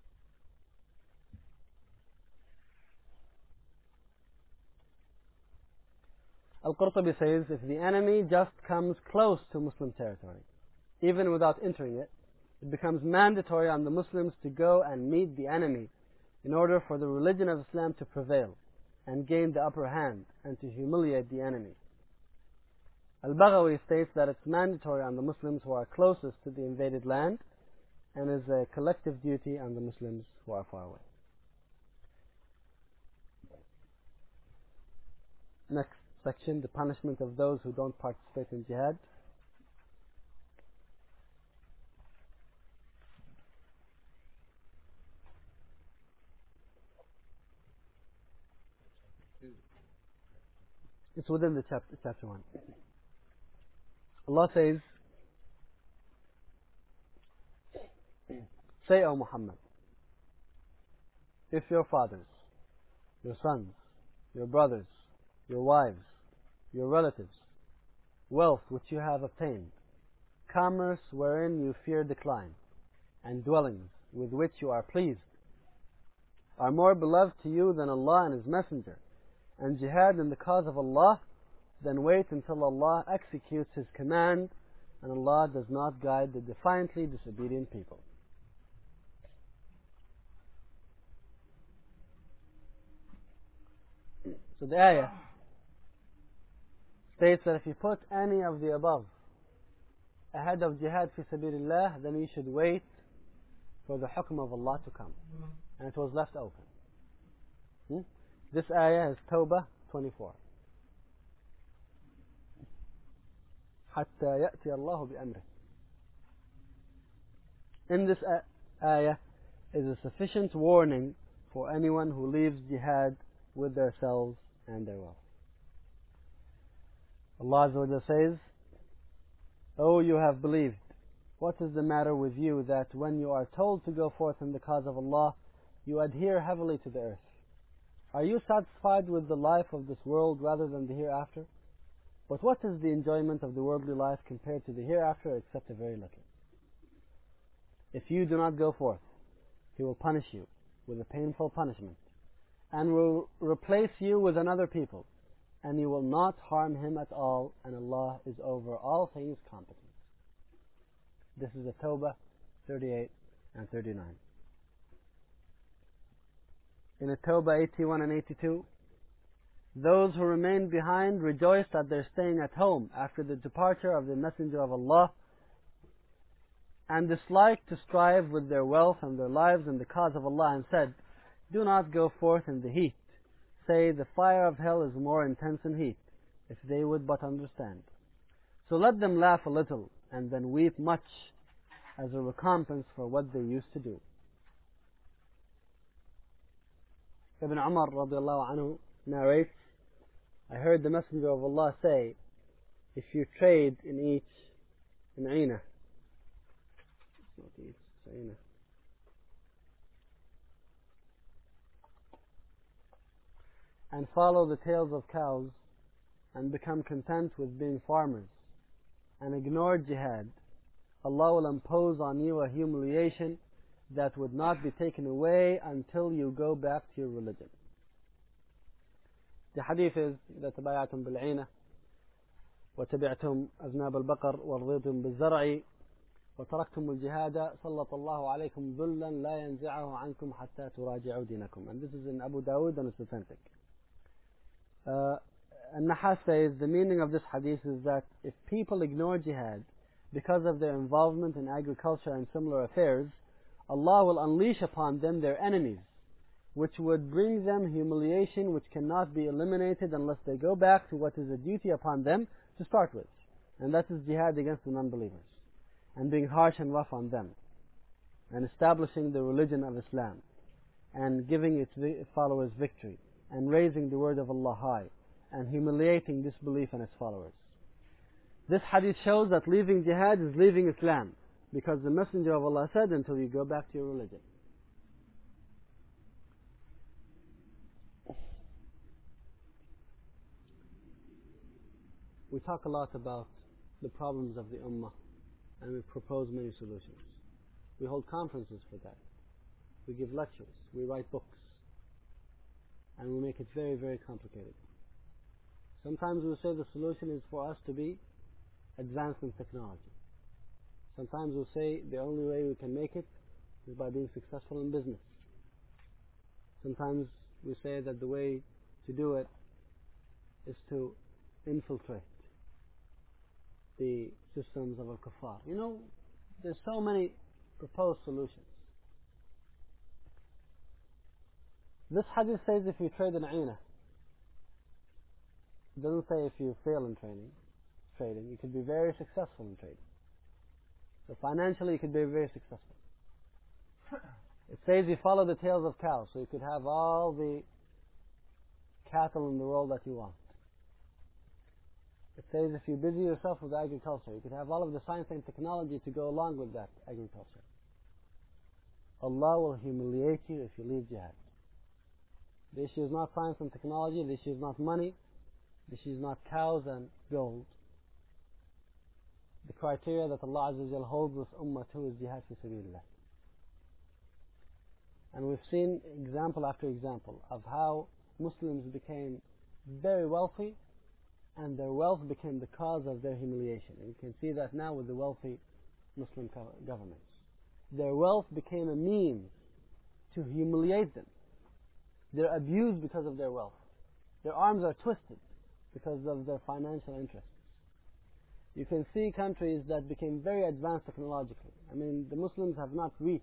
Al-Qurtubi says, if the enemy just comes close to Muslim territory, even without entering it, it becomes mandatory on the Muslims to go and meet the enemy in order for the religion of Islam to prevail and gain the upper hand and to humiliate the enemy. Al-Baghawi states that it's mandatory on the Muslims who are closest to the invaded land and is a collective duty on the Muslims who are far away. Next section, the punishment of those who don't participate in jihad. It's within the chapter 1. Allah says, say, O Muhammad, if your fathers, your sons, your brothers, your wives, your relatives, wealth which you have obtained, commerce wherein you fear decline, and dwellings with which you are pleased, are more beloved to you than Allah and His Messenger, and jihad in the cause of Allah, then wait until Allah executes His command, and Allah does not guide the defiantly disobedient people. So the ayah states that if you put any of the above ahead of jihad fi sabilillah, then we should wait for the hukm of Allah to come. And it was left open. This ayah is Tawbah 24. حتى يأتي الله بأمره. In this ayah is a sufficient warning for anyone who leaves jihad with their selves and their wealth. Allah Azza wa Jalla says, O you have believed, what is the matter with you that when you are told to go forth in the cause of Allah, you adhere heavily to the earth? Are you satisfied with the life of this world rather than the hereafter? But what is the enjoyment of the worldly life compared to the hereafter except a very little? if you do not go forth, He will punish you with a painful punishment, and will replace you with another people, and you will not harm him at all, and Allah is over all things competent. This is the Tawbah 38 and 39. In the Tawbah 81 and 82, those who remained behind rejoiced at their staying at home after the departure of the Messenger of Allah, and disliked to strive with their wealth and their lives in the cause of Allah, and said, do not go forth in the heat. Say, the fire of hell is more intense in heat, if they would but understand. So let them laugh a little, and then weep much, as a recompense for what they used to do. Ibn Umar radiallahu anhu narrates, I heard the Messenger of Allah say, if you trade in Aina, not each, it's Aina, and follow the tails of cows, and become content with being farmers, and ignore jihad, Allah will impose on you a humiliation that would not be taken away until you go back to your religion. The hadith is, إذا تبايعتم بالعينة وتبعتم أذناب البقر ورضيتم بالزرع وتركتم الجهاد سلط الله عليكم ذلا لا ينزعه عنكم حتى تراجعوا دينكم. And this is in Abu Dawud, and it's authentic. An-Nahas says the meaning of this hadith is that if people ignore jihad because of their involvement in agriculture and similar affairs, Allah will unleash upon them their enemies, which would bring them humiliation which cannot be eliminated unless they go back to what is a duty upon them to start with, and that is jihad against the non-believers, and being harsh and rough on them, and establishing the religion of Islam, and giving its followers victory, and raising the word of Allah high, and humiliating disbelief and its followers. This hadith shows that leaving jihad is leaving Islam, because the Messenger of Allah said, until you go back to your religion. We talk a lot about the problems of the Ummah, and we propose many solutions. We hold conferences for that. We give lectures. We write books. And we make it very, very complicated. Sometimes we say the solution is for us to be advanced in technology. Sometimes we'll say the only way we can make it is by being successful in business. Sometimes we say that the way to do it is to infiltrate the systems of al-kuffar. You know, there's so many proposed solutions. This hadith says if you trade in Aina. It doesn't say if you fail in trading. You could be very successful in trading. So financially you could be very successful. It says you follow the tails of cows, so you could have all the cattle in the world that you want. It says if you busy yourself with agriculture, you could have all of the science and technology to go along with that agriculture. Allah will humiliate you if you leave jihad. The issue is not science and technology, the issue is not money, the issue is not cows and gold. The criteria that Allah Azza wa Jal holds this ummah to is jihad fi sabilillah. And we've seen example after example of how Muslims became very wealthy, and their wealth became the cause of their humiliation. And you can see that now with the wealthy Muslim governments. Their wealth became a means to humiliate them. They're abused because of their wealth. Their arms are twisted because of their financial interests. You can see countries that became very advanced technologically. I mean, the Muslims have not reached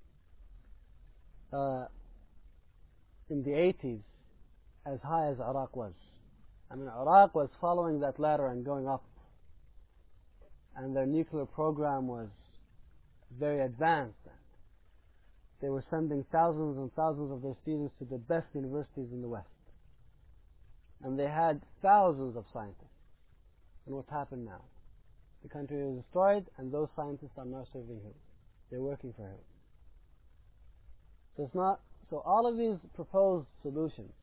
in the 80s as high as Iraq was. I mean, Iraq was following that ladder and going up. And their nuclear program was very advanced. They were sending thousands and thousands of their students to the best universities in the West. And they had thousands of scientists. And what happened now? The country was destroyed, and those scientists are now serving who? They're working for who? So it's not. So all of these proposed solutions.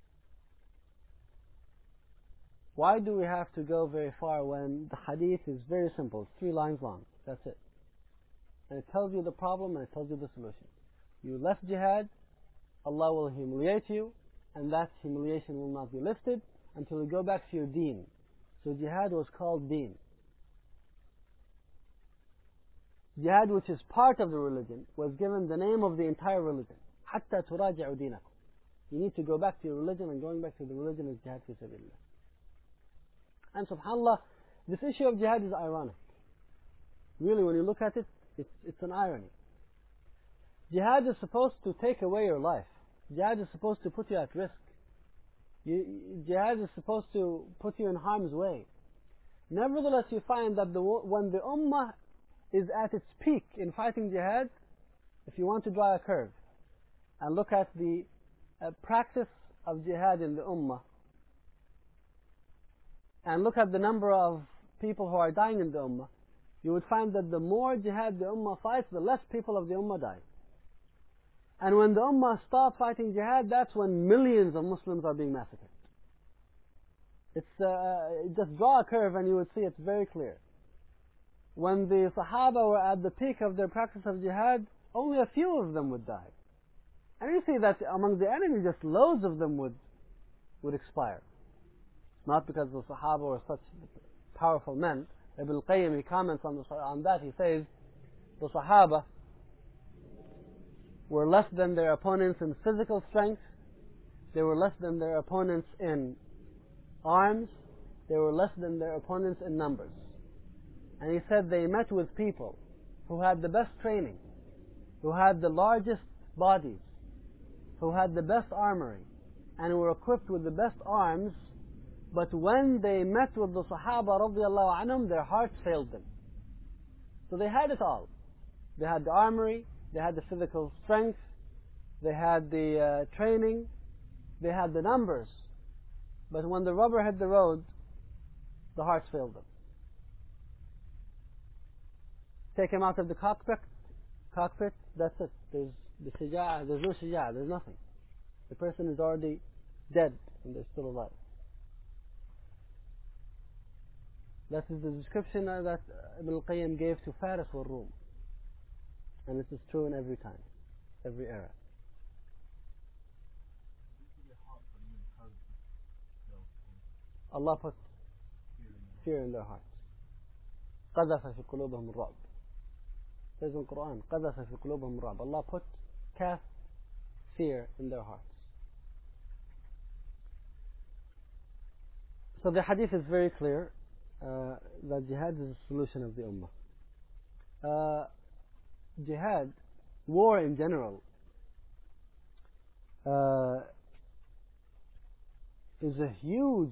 Why do we have to go very far when the hadith is very simple? It's 3 lines long. That's it. And it tells you the problem and it tells you the solution. You left jihad, Allah will humiliate you, and that humiliation will not be lifted until you go back to your deen. So jihad was called deen. Jihad, which is part of the religion, was given the name of the entire religion. حَتَّى تُرَاجِعُ دِينَكُمْ. You need to go back to your religion, and going back to the religion is jihad fi sabilillah. And subhanAllah, this issue of jihad is ironic. Really, when you look at it, it's an irony. Jihad is supposed to take away your life. Jihad is supposed to put you at risk. Jihad is supposed to put you in harm's way. Nevertheless, you find that when the ummah is at its peak in fighting jihad, if you want to draw a curve and look at the practice of jihad in the ummah, and look at the number of people who are dying in the ummah, you would find that the more jihad the ummah fights, the less people of the ummah die. And when the ummah stop fighting jihad, that's when millions of Muslims are being massacred. Just draw a curve and you would see it's very clear. When the Sahaba were at the peak of their practice of jihad, only a few of them would die. And you see that among the enemy, just loads of them would expire. Not because the Sahaba were such powerful men. Ibn al-Qayyim, he comments on that. He says, the Sahaba were less than their opponents in physical strength. They were less than their opponents in arms. They were less than their opponents in numbers. And he said they met with people who had the best training, who had the largest bodies, who had the best armory, and were equipped with the best arms. But when they met with the Sahaba radiallahu anhum, their hearts failed them. So they had it all. They had the armory, they had the physical strength, they had the training, they had the numbers. But when the rubber hit the road, the hearts failed them. Take him out of the cockpit, that's it. There's no shija'ah, there's nothing. The person is already dead and they're still alive. That is the description that Ibn al-Qayyim gave to Faris or Rum. And this is true in every time, every era. Allah put fear in their hearts. قَذَفَ فِي قُلُوبِهِمُ الرَّعْبِ. It says in the Quran, قَذَفَ فِي قُلُوبِهِمُ الرَّعْبِ. Allah cast fear in their hearts. So the hadith is very clear that jihad is the solution of the ummah. Jihad, war in general, is a huge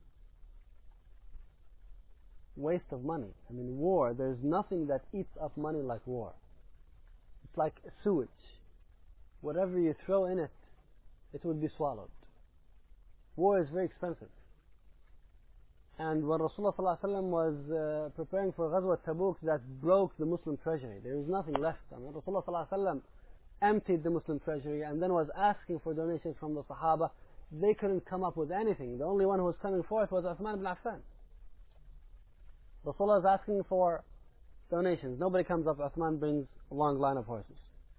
waste of money. I mean, war, there's nothing that eats up money like war. It's like sewage. Whatever you throw in it, it will be swallowed. War is very expensive. And when Rasulullah ﷺ was preparing for Ghazwat Tabuk, that broke the Muslim treasury. There was nothing left. I mean, Rasulullah ﷺ emptied the Muslim treasury and then was asking for donations from the Sahaba. They couldn't come up with anything. The only one who was coming forth was Uthman ibn Affan. Rasulullah is asking for donations. Nobody comes up. Uthman brings a long line of horses.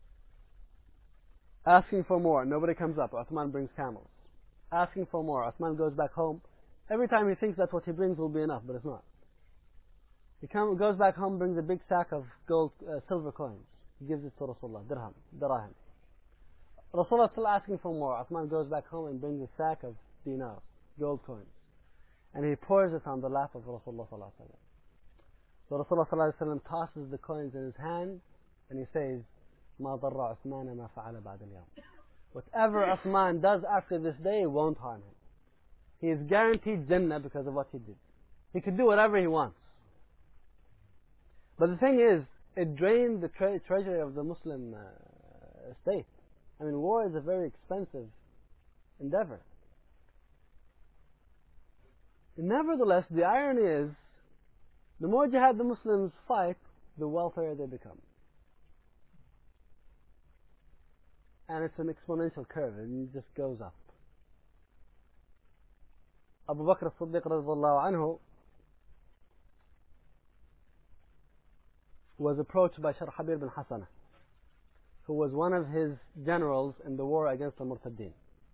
Asking for more. Nobody comes up. Uthman brings camels. Asking for more. Uthman goes back home. Every time he thinks that what he brings will be enough, but it's not. He goes back home, brings a big sack of silver coins. He gives it to Rasulullah, dirham. Rasulullah is still asking for more. Uthman goes back home and brings a sack of dinars, gold coins. And he pours it on the lap of Rasulullah ﷺ. So Rasulullah ﷺ tosses the coins in his hand and he says, مَا ضَرَّ عُثْمَانَ مَا فَعَلَ بَعْدَ الْيَوْمِ. Whatever Uthman does after this day won't harm him. He is guaranteed Jannah because of what he did. He could do whatever he wants. But the thing is, it drained the treasury of the Muslim state. I mean, war is a very expensive endeavor. Nevertheless, the irony is, the more jihad the Muslims fight, the wealthier they become. And it's an exponential curve, and it just goes up. Abu Bakr as-Siddiq radiyallahu anhu, was approached by Sharhabil bin Hasana, who was one of his generals in the war against the Murtaddin.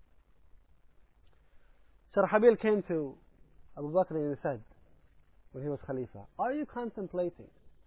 Sharhabil came to Abu Bakr and he said, when he was Khalifa, are you contemplating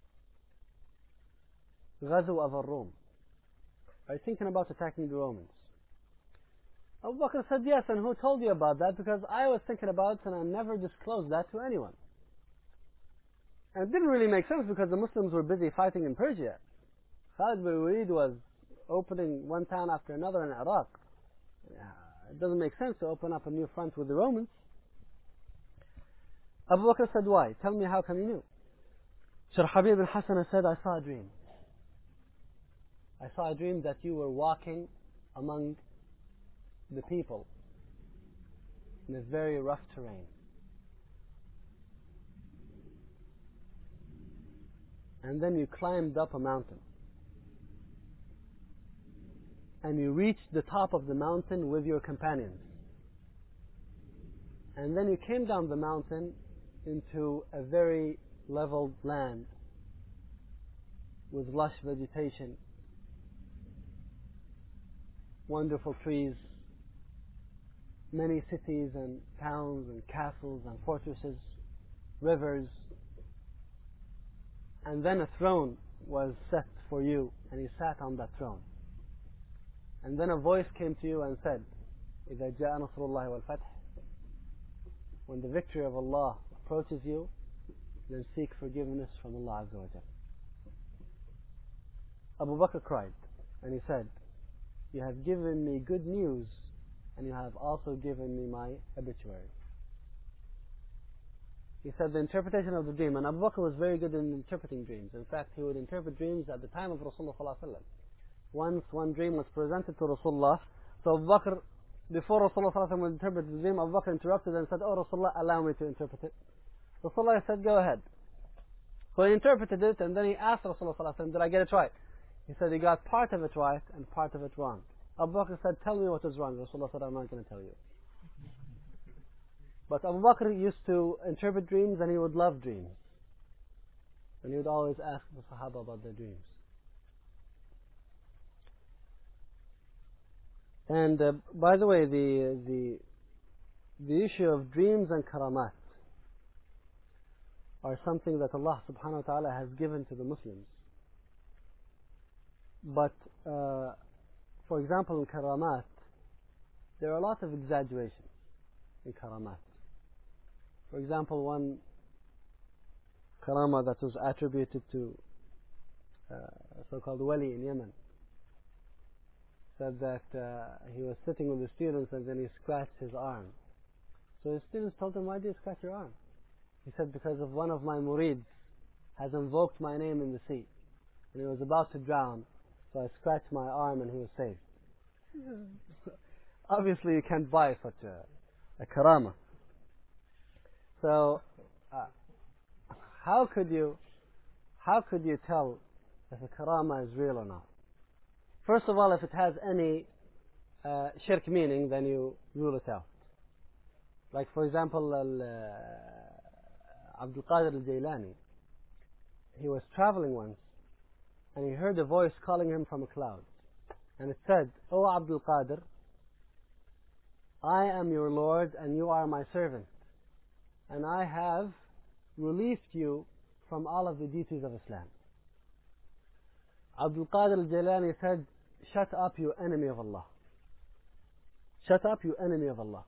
Ghazu of al-Rum? Are you thinking about attacking the Romans? Abu Bakr said, yes, and who told you about that? Because I was thinking about it and I never disclosed that to anyone. And it didn't really make sense because the Muslims were busy fighting in Persia. Khalid bin Walid was opening one town after another in Iraq. It doesn't make sense to open up a new front with the Romans. Abu Bakr said, why? Tell me, how come you knew? Sharhabil bin Hasana said, I saw a dream. I saw a dream that you were walking among the people in a very rough terrain. And then you climbed up a mountain. And you reached the top of the mountain with your companions. And then you came down the mountain into a very leveled land with lush vegetation, wonderful trees, many cities and towns and castles and fortresses, rivers. And then a throne was set for you, and you sat on that throne. And then a voice came to you and said, إِذَا جَاءَ نَصْرُ اللَّهِ وَالْفَتْحِ, when the victory of Allah approaches you, then seek forgiveness from Allah Azza wa Jal. Abu Bakr cried, and he said, you have given me good news, and you have also given me my obituary. He said the interpretation of the dream, and Abu Bakr was very good in interpreting dreams. In fact, he would interpret dreams at the time of Rasulullah sallallahu alaihi wasallam. Once one dream was presented to Rasulullah, so Abu Bakr, before Rasulullah sallallahu alaihi wasallam would interpret the dream, Abu Bakr interrupted and said, oh Rasulullah, allow me to interpret it. Rasulullah said, go ahead. So he interpreted it, and then he asked Rasulullah sallallahu alaihi wasallam, did I get it right? He said he got part of it right and part of it wrong. Abu Bakr said, tell me what is wrong. Rasulullah said, I'm not going to tell you. But Abu Bakr used to interpret dreams, and he would love dreams. And he would always ask the Sahaba about their dreams. And by the way, the issue of dreams and karamat are something that Allah subhanahu wa ta'ala has given to the Muslims. But for example, in karamat, there are a lot of exaggerations in karamat. For example, one karama that was attributed to a so-called wali in Yemen said that he was sitting with the students and then he scratched his arm. So his students told him, why do you scratch your arm? He said, because of one of my murids has invoked my name in the sea and he was about to drown, so I scratched my arm and he was saved. Obviously you can't buy such a karama. So how could you tell if a karama is real or not? First of all, if it has any shirk meaning, then you rule it out. Like for example, Abdul Qadir al-Jailani, he was traveling once and he heard a voice calling him from a cloud, and it said, "O Abdul Qadir, I am your Lord and you are my servant, and I have released you from all of the duties of Islam." Abdul Qadir al-Jailani said, "Shut up, you enemy of Allah. Shut up, you enemy of Allah."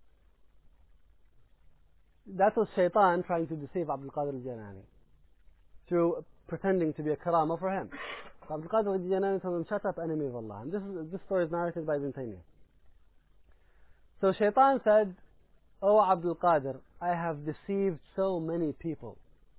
That was Shaitan trying to deceive Abdul Qadir al-Jailani through pretending to be a karama for him. So Abdul Qadir al-Jailani told him, "Shut up, enemy of Allah." And this story is narrated by Ibn Taymiyyah. So Shaitan said, "O Abdul Qadir, I have deceived so many people,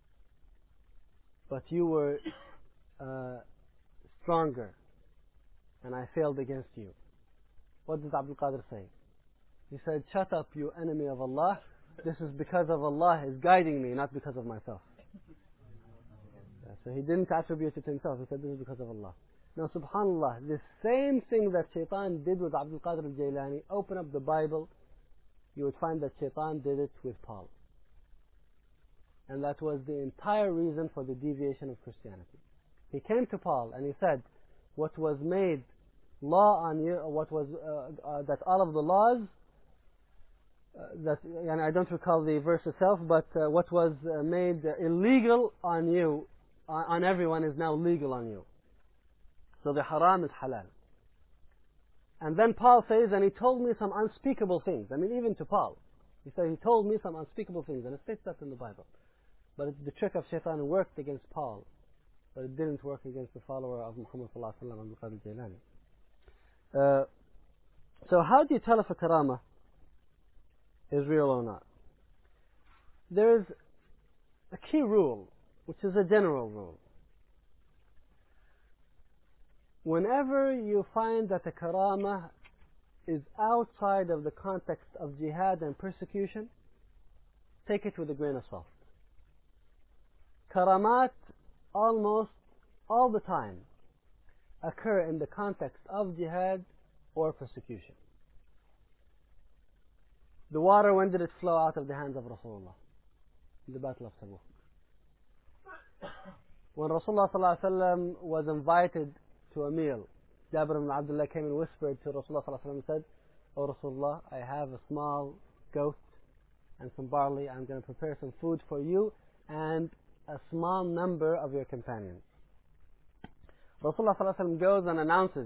but you were stronger, and I failed against you." What did Abdul Qadir say? He said, "Shut up, you enemy of Allah. This is because of Allah is guiding me, not because of myself." So he didn't attribute it to himself. He said, "This is because of Allah." Now, subhanAllah, the same thing that Shaitan did with Abdul Qadir al-Jailani, open up the Bible, you would find that Shaitan did it with Paul. And that was the entire reason for the deviation of Christianity. He came to Paul and he said, what was made law on you, what was that all of the laws that, and I don't recall the verse itself, but what was made illegal on you, on everyone, is now legal on you. So the haram is halal. And then Paul says, and he told me some unspeakable things. I mean, even to Paul, he said, he told me some unspeakable things, and it states that in the Bible. But the trick of shaitan worked against Paul, but it didn't work against the follower of Muhammad sallallahu alaihi wasallam, Abdul Qadir Jilani. So how do you tell if a karama is real or not? There is a key rule, which is a general rule. Whenever you find that a karama is outside of the context of jihad and persecution, take it with a grain of salt. Karamat almost all the time occur in the context of jihad or persecution. The water, when did it flow out of the hands of Rasulullah? In the Battle of Tabuk. When Rasulullah ﷺ was invited to a meal, Jabir ibn Abdullah came and whispered to Rasulullah ﷺ and said, "O Rasulullah, I have a small goat and some barley. I'm going to prepare some food for you and a small number of your companions." Rasulullah ﷺ goes and announces,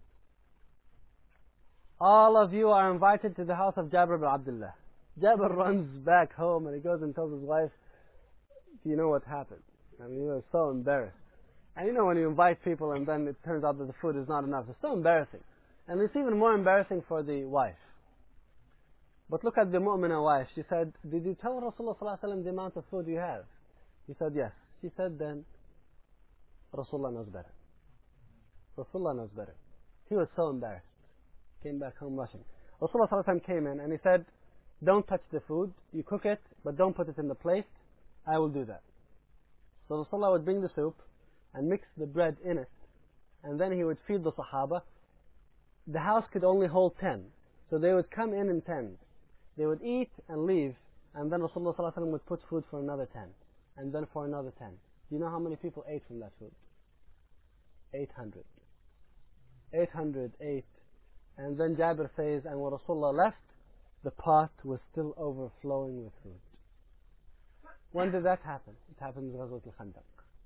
"All of you are invited to the house of Jabir ibn Abdullah." Jabir runs back home and he goes and tells his wife, "Do you know what happened?" I mean, he was so embarrassed. And you know when you invite people and then it turns out that the food is not enough, it's so embarrassing. And it's even more embarrassing for the wife. But look at the mu'mina wife. She said, "Did you tell Rasulullah ﷺ the amount of food you have?" He said, "Yes." She said, "Then Rasulullah knows better." Rasulullah knows better. He was so embarrassed. Came back home rushing. Rasulullah ﷺ came in and he said, "Don't touch the food. You cook it, but don't put it in the plate. I will do that." So Rasulullah would bring the soup and mix the bread in it, and then he would feed the Sahaba. The house could only hold 10, so they would come in 10. They would eat and leave, and then Rasulullah ﷺ would put food for another 10, and then for another 10. Do you know how many people ate from that food? 800. 800 ate. And then Jabir says, and when Rasulullah left, the pot was still overflowing with food. When did that happen? It happened in Ghazwat al-Khandaq.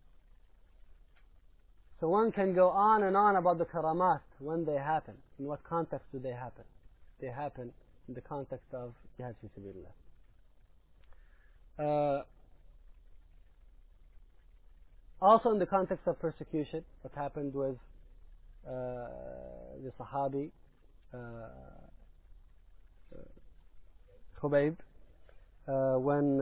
So one can go on and on about the karamat, when they happen, in what context do they happen. They happen in the context of jihad fi sabilillah. Also in the context of persecution, what happened with the Sahabi Khubayb, when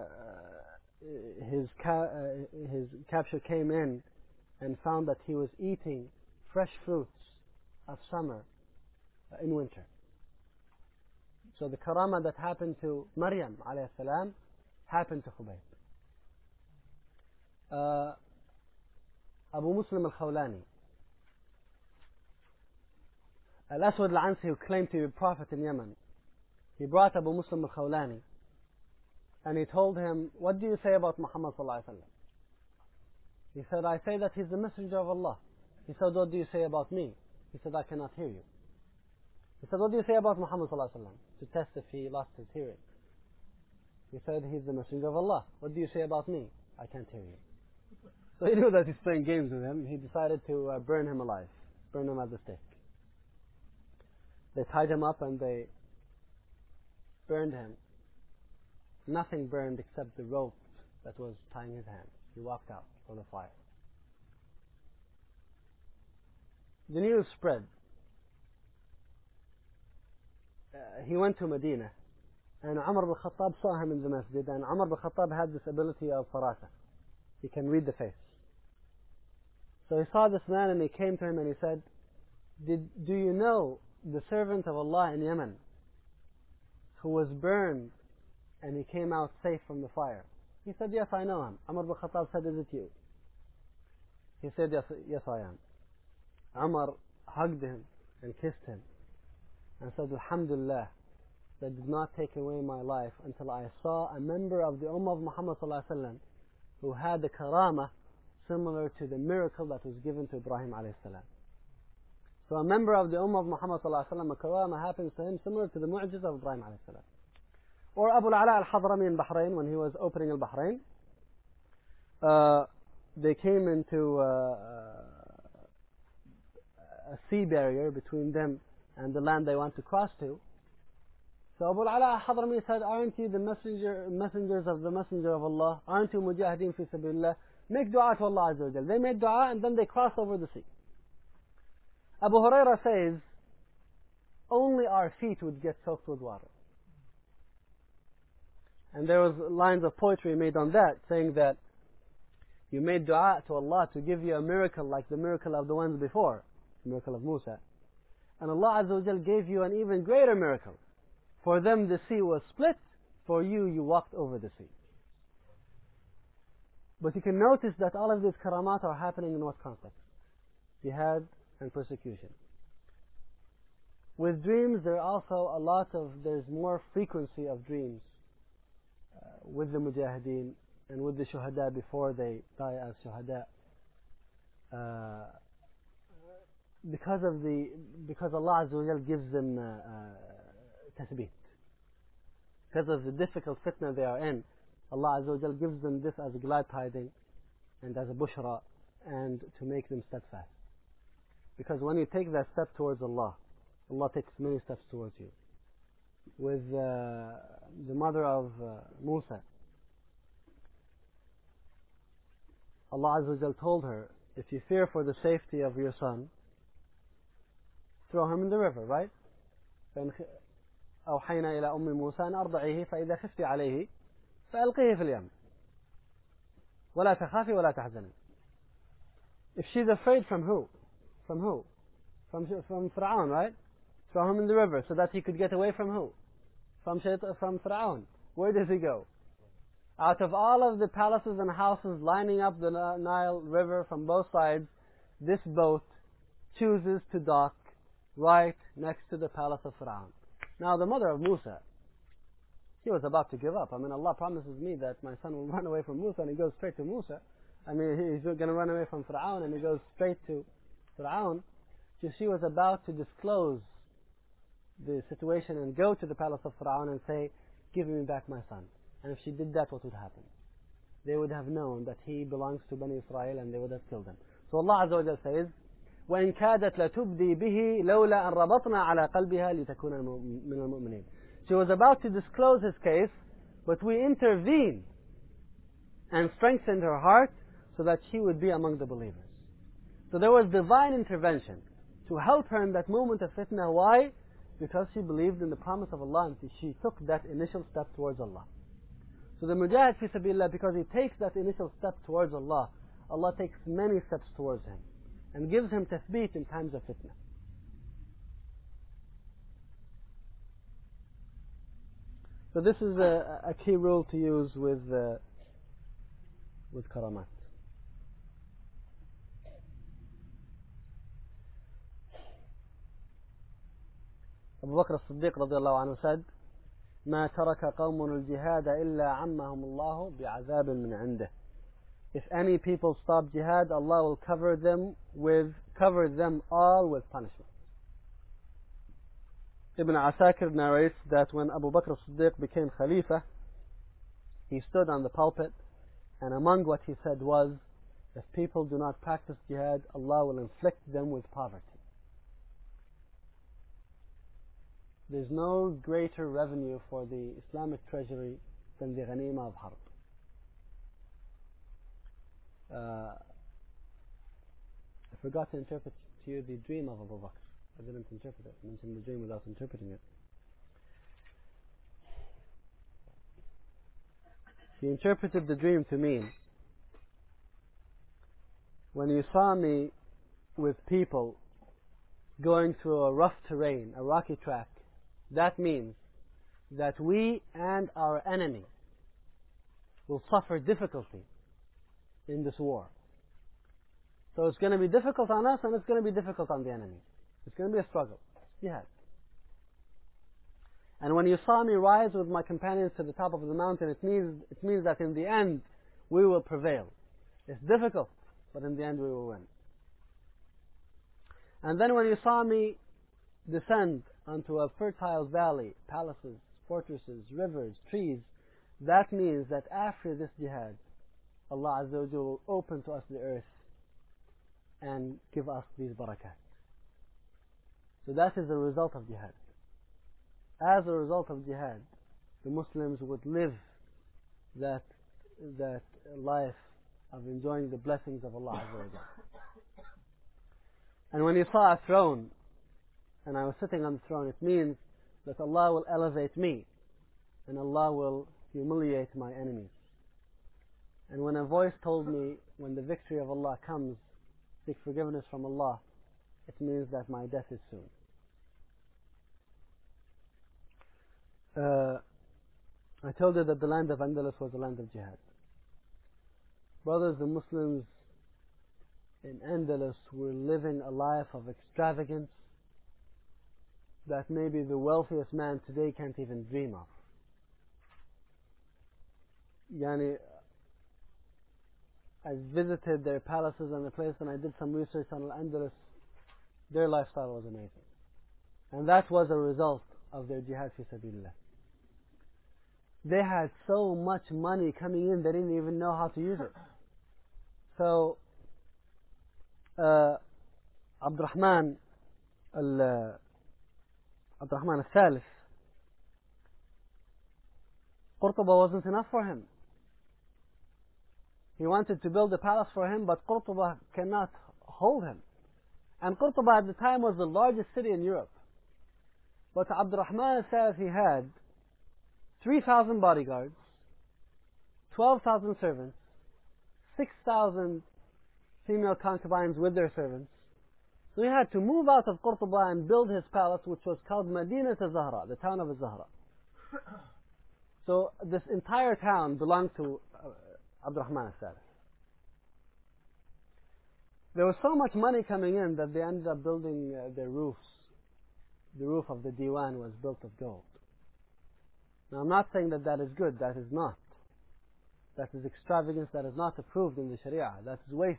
his capture came in and found that he was eating fresh fruits of summer in winter. So the karama that happened to Maryam alayhi salam happened to Khubayb. Abu Muslim al-Khawlani, Al-Aswad al-Ansi, who claimed to be a prophet in Yemen, he brought Abu Muslim al-Khawlani and he told him, "What do you say about Muhammad sallallahu alaihi wasallam?" He said, "I say that he's the messenger of Allah." He said, "What do you say about me?" He said, "I cannot hear you." He said, "What do you say about Muhammad sallallahu alaihi wasallam?" To test if he lost his hearing. He said, "He's the messenger of Allah." "What do you say about me?" "I can't hear you." So he knew that he's playing games with him. He decided to burn him alive, burn him at the stake. They tied him up and they burned him. Nothing burned except the rope that was tying his hands. He walked out of the fire. The news spread. He went to Medina, and Umar ibn Khattab saw him in the masjid, and Umar ibn Khattab had this ability of farasa. He can read the face. So he saw this man and he came to him and he said, "Do you know the servant of Allah in Yemen who was burned and he came out safe from the fire?" He said, "Yes, I know him." Umar ibn Khattab said, "Is it you?" He said, Yes, I am." Umar hugged him and kissed him and said, "Alhamdulillah, that did not take away my life until I saw a member of the Ummah of Muhammad sallallahu alaihi wasallam who had the karama similar to the miracle that was given to Ibrahim alayhi salam. So a member of the Ummah of Muhammad sallallahu alayhi wa sallam, a karama happens to him similar to the mu'jiz of Ibrahim alayhi salam. Or Abu al-Ala al-Hadrami in Bahrain, when he was opening al-Bahrain, they came into a sea barrier between them and the land they want to cross to. So Abu al-Ala al-Hadrami said, aren't you the messengers of the Messenger of Allah? Aren't you mujahideen fi sabilillah? Make dua to Allah Azza wa Jal. They made dua and then they crossed over the sea. Abu Huraira says, only our feet would get soaked with water. And there was lines of poetry made on that, saying that you made dua to Allah to give you a miracle like the miracle of the ones before, the miracle of Musa. And Allah Azza wa Jal gave you an even greater miracle. For them the sea was split, for you walked over the sea. But you can notice that all of these karamat are happening in what context? Jihad and persecution. With dreams, there's more frequency of dreams with the mujahideen and with the shuhada before they die as shuhada. Because Allah Azza wa Jal gives them tathbit. Because of the difficult fitna they are in, Allah Azza wa Jal gives them this as a glad tiding and as a bushra, and to make them steadfast. Because when you take that step towards Allah, Allah takes many steps towards you. With the mother of Musa, Allah Azza wa Jal told her, if you fear for the safety of your son, throw him in the river, right? أوحينا إلى أم موسى أن أرضعيه فإذا خفت عليه فألقيه في اليم ولا تخافي ولا تحزني. If she's afraid from who? From who? From Fir'aun, right? Throw him in the river so that he could get away from who? From Fir'aun. Where does he go? Out of all of the palaces and houses lining up the Nile River from both sides, this boat chooses to dock right next to the palace of Fir'aun. Now the mother of Musa, she was about to give up. I mean, Allah promises me that my son will run away from Musa, and he goes straight to Musa. I mean, he's going to run away from Fir'aun and he goes straight to Fir'aun. So she was about to disclose the situation and go to the palace of Fir'aun and say, give me back my son. And if she did that, what would happen? They would have known that he belongs to Bani Israel and they would have killed him. So Allah Azza wa Jalla says, وَإِنْ كَادَتْ لَتُبْدِي بِهِ لَوْلَا أَنْ رَبَطْنَا عَلَى قَلْبِهَا لِتَكُونَ مِنَ الْمُؤْمِنِينَ. She was about to disclose his case, but we intervened and strengthened her heart so that she would be among the believers. So there was divine intervention to help her in that moment of fitna. Why? Because she believed in the promise of Allah and she took that initial step towards Allah. So the mujahid fi sabilillah, because he takes that initial step towards Allah, Allah takes many steps towards him and gives him tathbit in times of fitna. So this is a key rule to use with karamat. Abu Bakr as-Siddiq radiallahu anhu said, ما ترك قوم الجهاد إلا عمهم الله بعذاب من عنده. If any people stop jihad, Allah will cover them all with punishment. Ibn Asakir narrates that when Abu Bakr as-Siddiq became Khalifa, he stood on the pulpit, and among what he said was, if people do not practice jihad, Allah will inflict them with poverty. There's no greater revenue for the Islamic treasury than the ghanima of harb. I forgot to interpret to you the dream of Abu Bakr. I didn't interpret it. I mentioned the dream without interpreting it. He interpreted the dream to mean, when you saw me with people going through a rough terrain, a rocky track, that means that we and our enemy will suffer difficulty in this war. So it's going to be difficult on us and it's going to be difficult on the enemy. It's going to be a struggle. Jihad. And when you saw me rise with my companions to the top of the mountain, it means that in the end we will prevail. It's difficult. but in the end we will win. And then when you saw me descend onto a fertile valley, palaces, fortresses, rivers, trees, that means that after this jihad, Allah Azza wa Jalla will open to us the earth and give us these barakat. So that is the result of jihad. As a result of jihad, the Muslims would live that life of enjoying the blessings of Allah Azza wa Jalla. And when you saw a throne, and I was sitting on the throne, it means that Allah will elevate me, and Allah will humiliate my enemies. And when a voice told me, when the victory of Allah comes, seek forgiveness from Allah, it means that my death is soon. I told you that the land of Andalus was a land of jihad. Brothers, the Muslims in Andalus were living a life of extravagance that maybe the wealthiest man today can't even dream of. Yani, I visited their palaces and the place, and I did some research on Al-Andalus. Their lifestyle was amazing. And that was a result of their jihad fi sabilillah. They had so much money coming in, they didn't even know how to use it. So, Abdurrahman al-Thalith, Qurtuba wasn't enough for him. He wanted to build a palace for him, but Qurtuba cannot hold him. And Qurtuba at the time was the largest city in Europe. But Abdurrahman al-Thalith, he had 3,000 bodyguards, 12,000 servants, 6,000 female concubines with their servants. So he had to move out of Qurtuba and build his palace, which was called Madinat al-Zahra, the town of al-Zahra. So this entire town belonged to Abdurrahman al-Thalith. There was so much money coming in that they ended up building their roofs. The roof of the Diwan was built of gold. Now I'm not saying that that is good, that is not. That is extravagance, that is not approved in the Sharia, that is waste.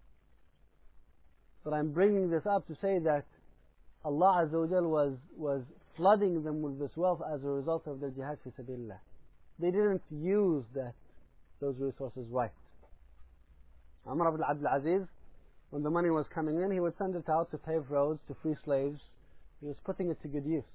But I'm bringing this up to say that Allah Azza wa Jal was flooding them with this wealth as a result of their jihad fi sabilillah. They didn't use those resources right. Umar ibn Abdul Aziz, when the money was coming in, he would send it out to pave roads, to free slaves. He was putting it to good use.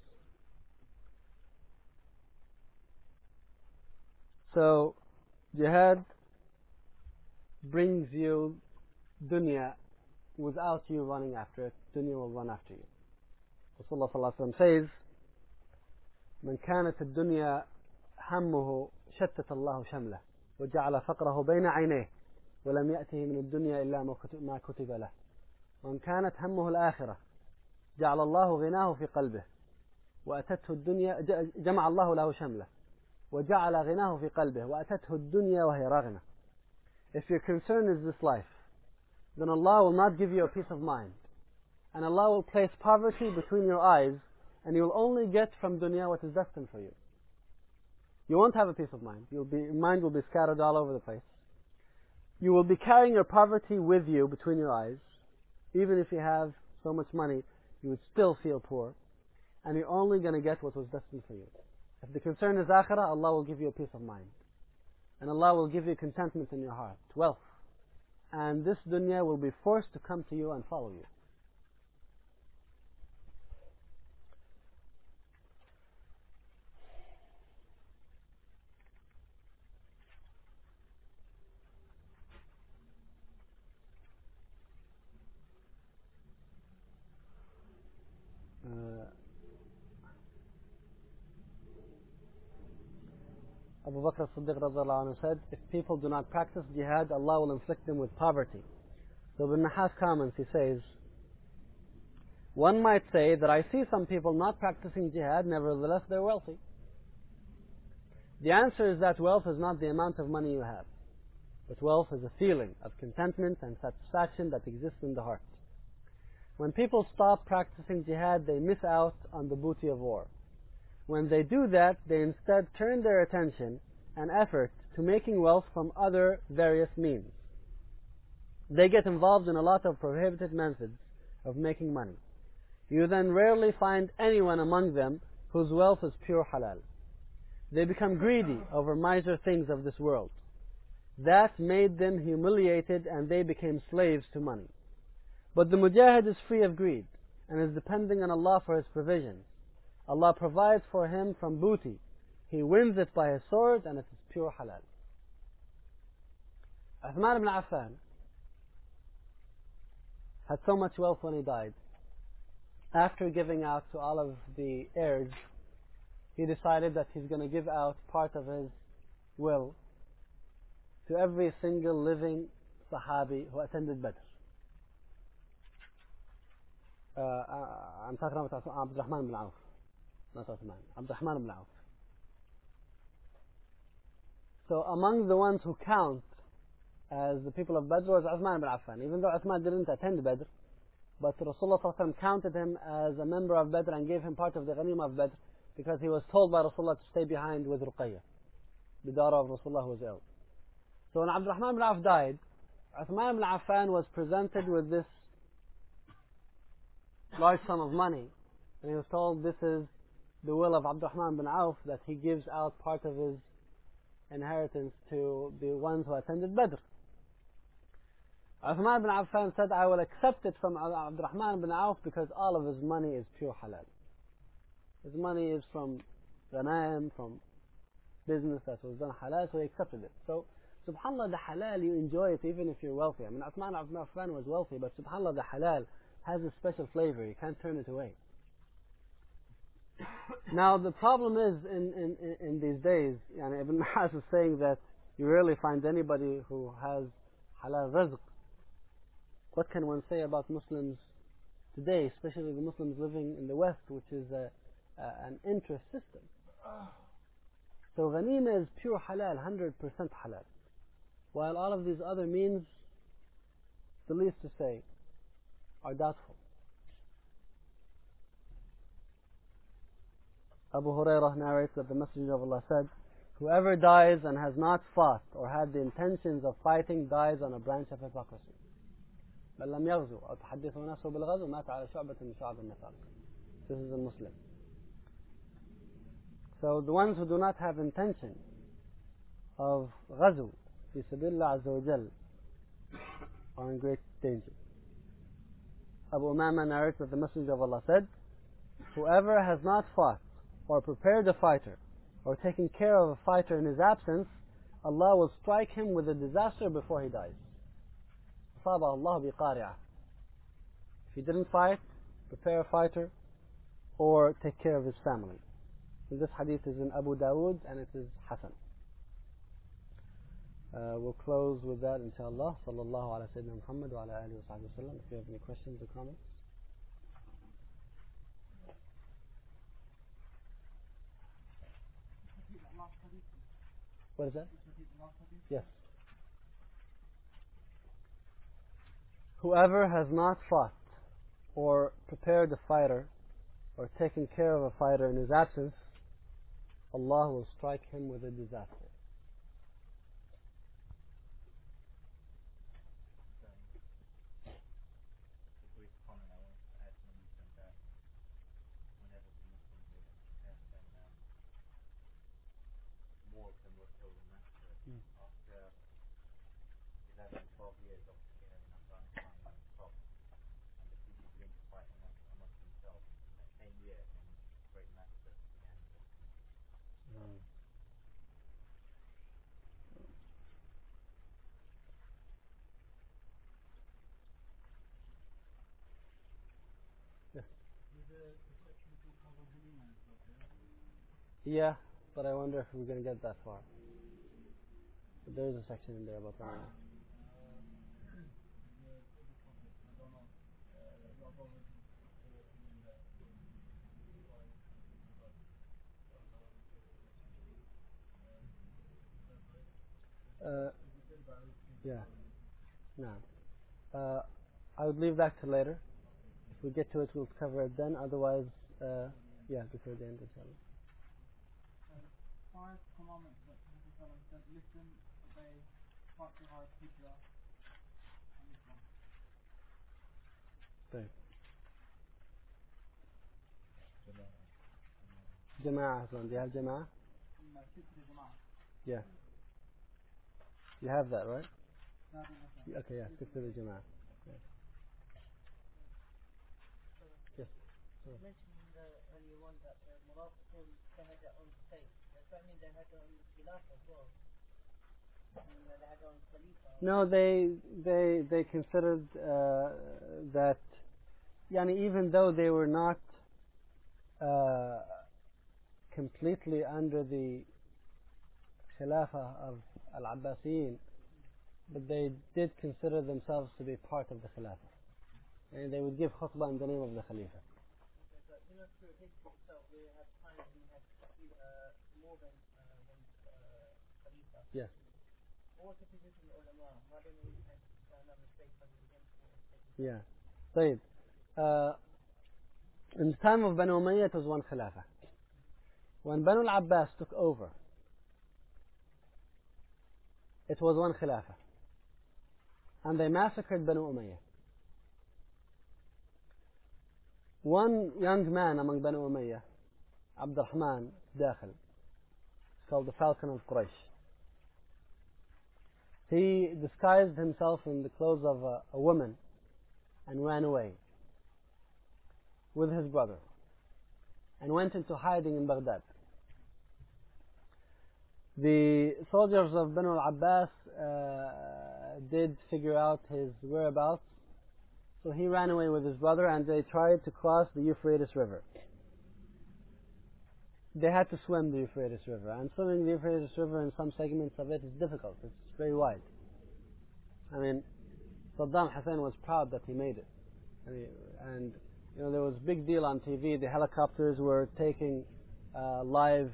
So, jihad brings you dunya without you running after it. Dunya will run after you. Rasulullah sallallahu alaihi wasallam says, "من كانت الدنيا همه شتت الله شمله وجعل فقره بين عينيه ولم يأته من الدنيا إلا ما كتب له ومن كانت همه الآخرة جعل الله غناه في قلبه وأتته الدنيا جمع الله له شمله وجعل غناه في قلبه وأتته الدنيا وهي راغمة." If your concern is this life, then Allah will not give you a peace of mind, and Allah will place poverty between your eyes, and you will only get from dunya what is destined for you. You won't have a peace of mind. Your mind will be scattered all over the place. You will be carrying your poverty with you between your eyes. Even if you have so much money, you would still feel poor, and you're only going to get what was destined for you. If the concern is akhirah, Allah will give you a peace of mind, and Allah will give you contentment in your heart, wealth. And this dunya will be forced to come to you and follow you. Abu Bakr as-Siddiq radiallahu anhu said, if people do not practice jihad, Allah will inflict them with poverty. So Ibn Nahas comments, he says, one might say that I see some people not practicing jihad, nevertheless they're wealthy. The answer is that wealth is not the amount of money you have, but wealth is a feeling of contentment and satisfaction that exists in the heart. When people stop practicing jihad, they miss out on the booty of war. When they do that, they instead turn their attention and effort to making wealth from other various means. They get involved in a lot of prohibited methods of making money. You then rarely find anyone among them whose wealth is pure halal. They become greedy over miser things of this world. That made them humiliated and they became slaves to money. But the mujahid is free of greed and is depending on Allah for his provisions. Allah provides for him from booty. He wins it by his sword and it is pure halal. Uthman ibn Affan had so much wealth when he died. After giving out to all of the heirs, he decided that he's going to give out part of his will to every single living Sahabi who attended Badr. I'm talking about Abd Rahman ibn Auf, not Uthman. Abd Rahman ibn Auf. So among the ones who count as the people of Badr was Uthman ibn Affan. Even though Uthman didn't attend Badr, but Rasulullah counted him as a member of Badr and gave him part of the ghanimah of Badr because he was told by Rasulullah to stay behind with Ruqayyah, the daughter of Rasulullah who was ill. So when Abd Rahman ibn Auf died, Uthman ibn Affan was presented with this large sum of money, and he was told this is the will of Abd Rahman ibn Auf, that he gives out part of his inheritance to the ones who attended Badr. Uthman ibn Affan said, I will accept it from Abd Rahman ibn Auf because all of his money is pure halal. His money is from ghanam, from business that was done halal, so he accepted it. So, subhanAllah, the halal, you enjoy it even if you're wealthy. I mean, Uthman ibn Affan was wealthy, but subhanAllah, the halal has a special flavor. You can't turn it away. Now, the problem is, in these days, Ibn Mahas is saying that you rarely find anybody who has halal rizq. What can one say about Muslims today, especially the Muslims living in the West, which is an interest system? So ghanima is pure halal, 100% halal. While all of these other means, the least to say, are doubtful. Abu Hurairah narrates that the Messenger of Allah said, whoever dies and has not fought or had the intentions of fighting dies on a branch of hypocrisy. بل لم يغزو أو تحدث نفسه بالغزو مات على شعبة من شعب النفاق. This is a Muslim. So the ones who do not have intention of غزو في سبيل الله عز وجل are in great danger. Abu Umama narrates that the Messenger of Allah said, whoever has not fought or prepared a fighter or taken care of a fighter in his absence, Allah will strike him with a disaster before he dies. أصابه الله بقارعة. If he didn't fight, prepare a fighter or take care of his family. And this hadith is in Abu Dawood and it is Hasan. We'll close with that, inshallah. Sallallahu ala Sayyidina Muhammad wa ala alihi wa sahbihi wa sallam. If you have any questions or comments. What is that? Yes. Whoever has not fought or prepared a fighter or taken care of a fighter in his absence, Allah will strike him with a disaster. Yeah, but I wonder if we're going to get that far. But there is a section in there about that. Yeah. No. I would leave that to later. If we get to it, we'll cover it then. Otherwise, yeah, before the end, inshallah. 5 commandments that Prophet said, listen, obey, fight jihad, hijrah, and طيب. جماعة do you have جماعة? Yeah. You have that, right? Okay, yeah, stick to the جماعة. Yeah. Yes. You mentioned earlier on that the Munafiqun, they had their own faith. Does that mean they had their own Khilafah as well? And they had their own Khalifa? No, they considered that yani, even though they were not completely under the Khilafah of Al-Abbasiyin, but they did consider themselves to be part of the Khilafah. And they would give khutbah in the name of the Khalifa. Okay, but you know, through history itself, we have times when we had more than one Khalifa. Yes. What was the position of the ulama? Why don't they stand up and say something against it? Yeah. طيب. In the time of Banu Umayyah, it was one Khilafah. When Banu al-Abbas took over, it was one Khilafah. And they massacred Banu Umayyah. One young man among Banu Umayyah, Abdurrahman Dakhil, called the Falcon of Quraysh. He disguised himself in the clothes of a woman and ran away with his brother and went into hiding in Baghdad. The soldiers of Banu al-Abbas did figure out his whereabouts, so he ran away with his brother and they tried to cross the Euphrates River. They had to swim the Euphrates River, and swimming the Euphrates River in some segments of it is difficult. It's very wide. I mean, Saddam Hussein was proud that he made it. And you know, there was a big deal on TV. The helicopters were taking live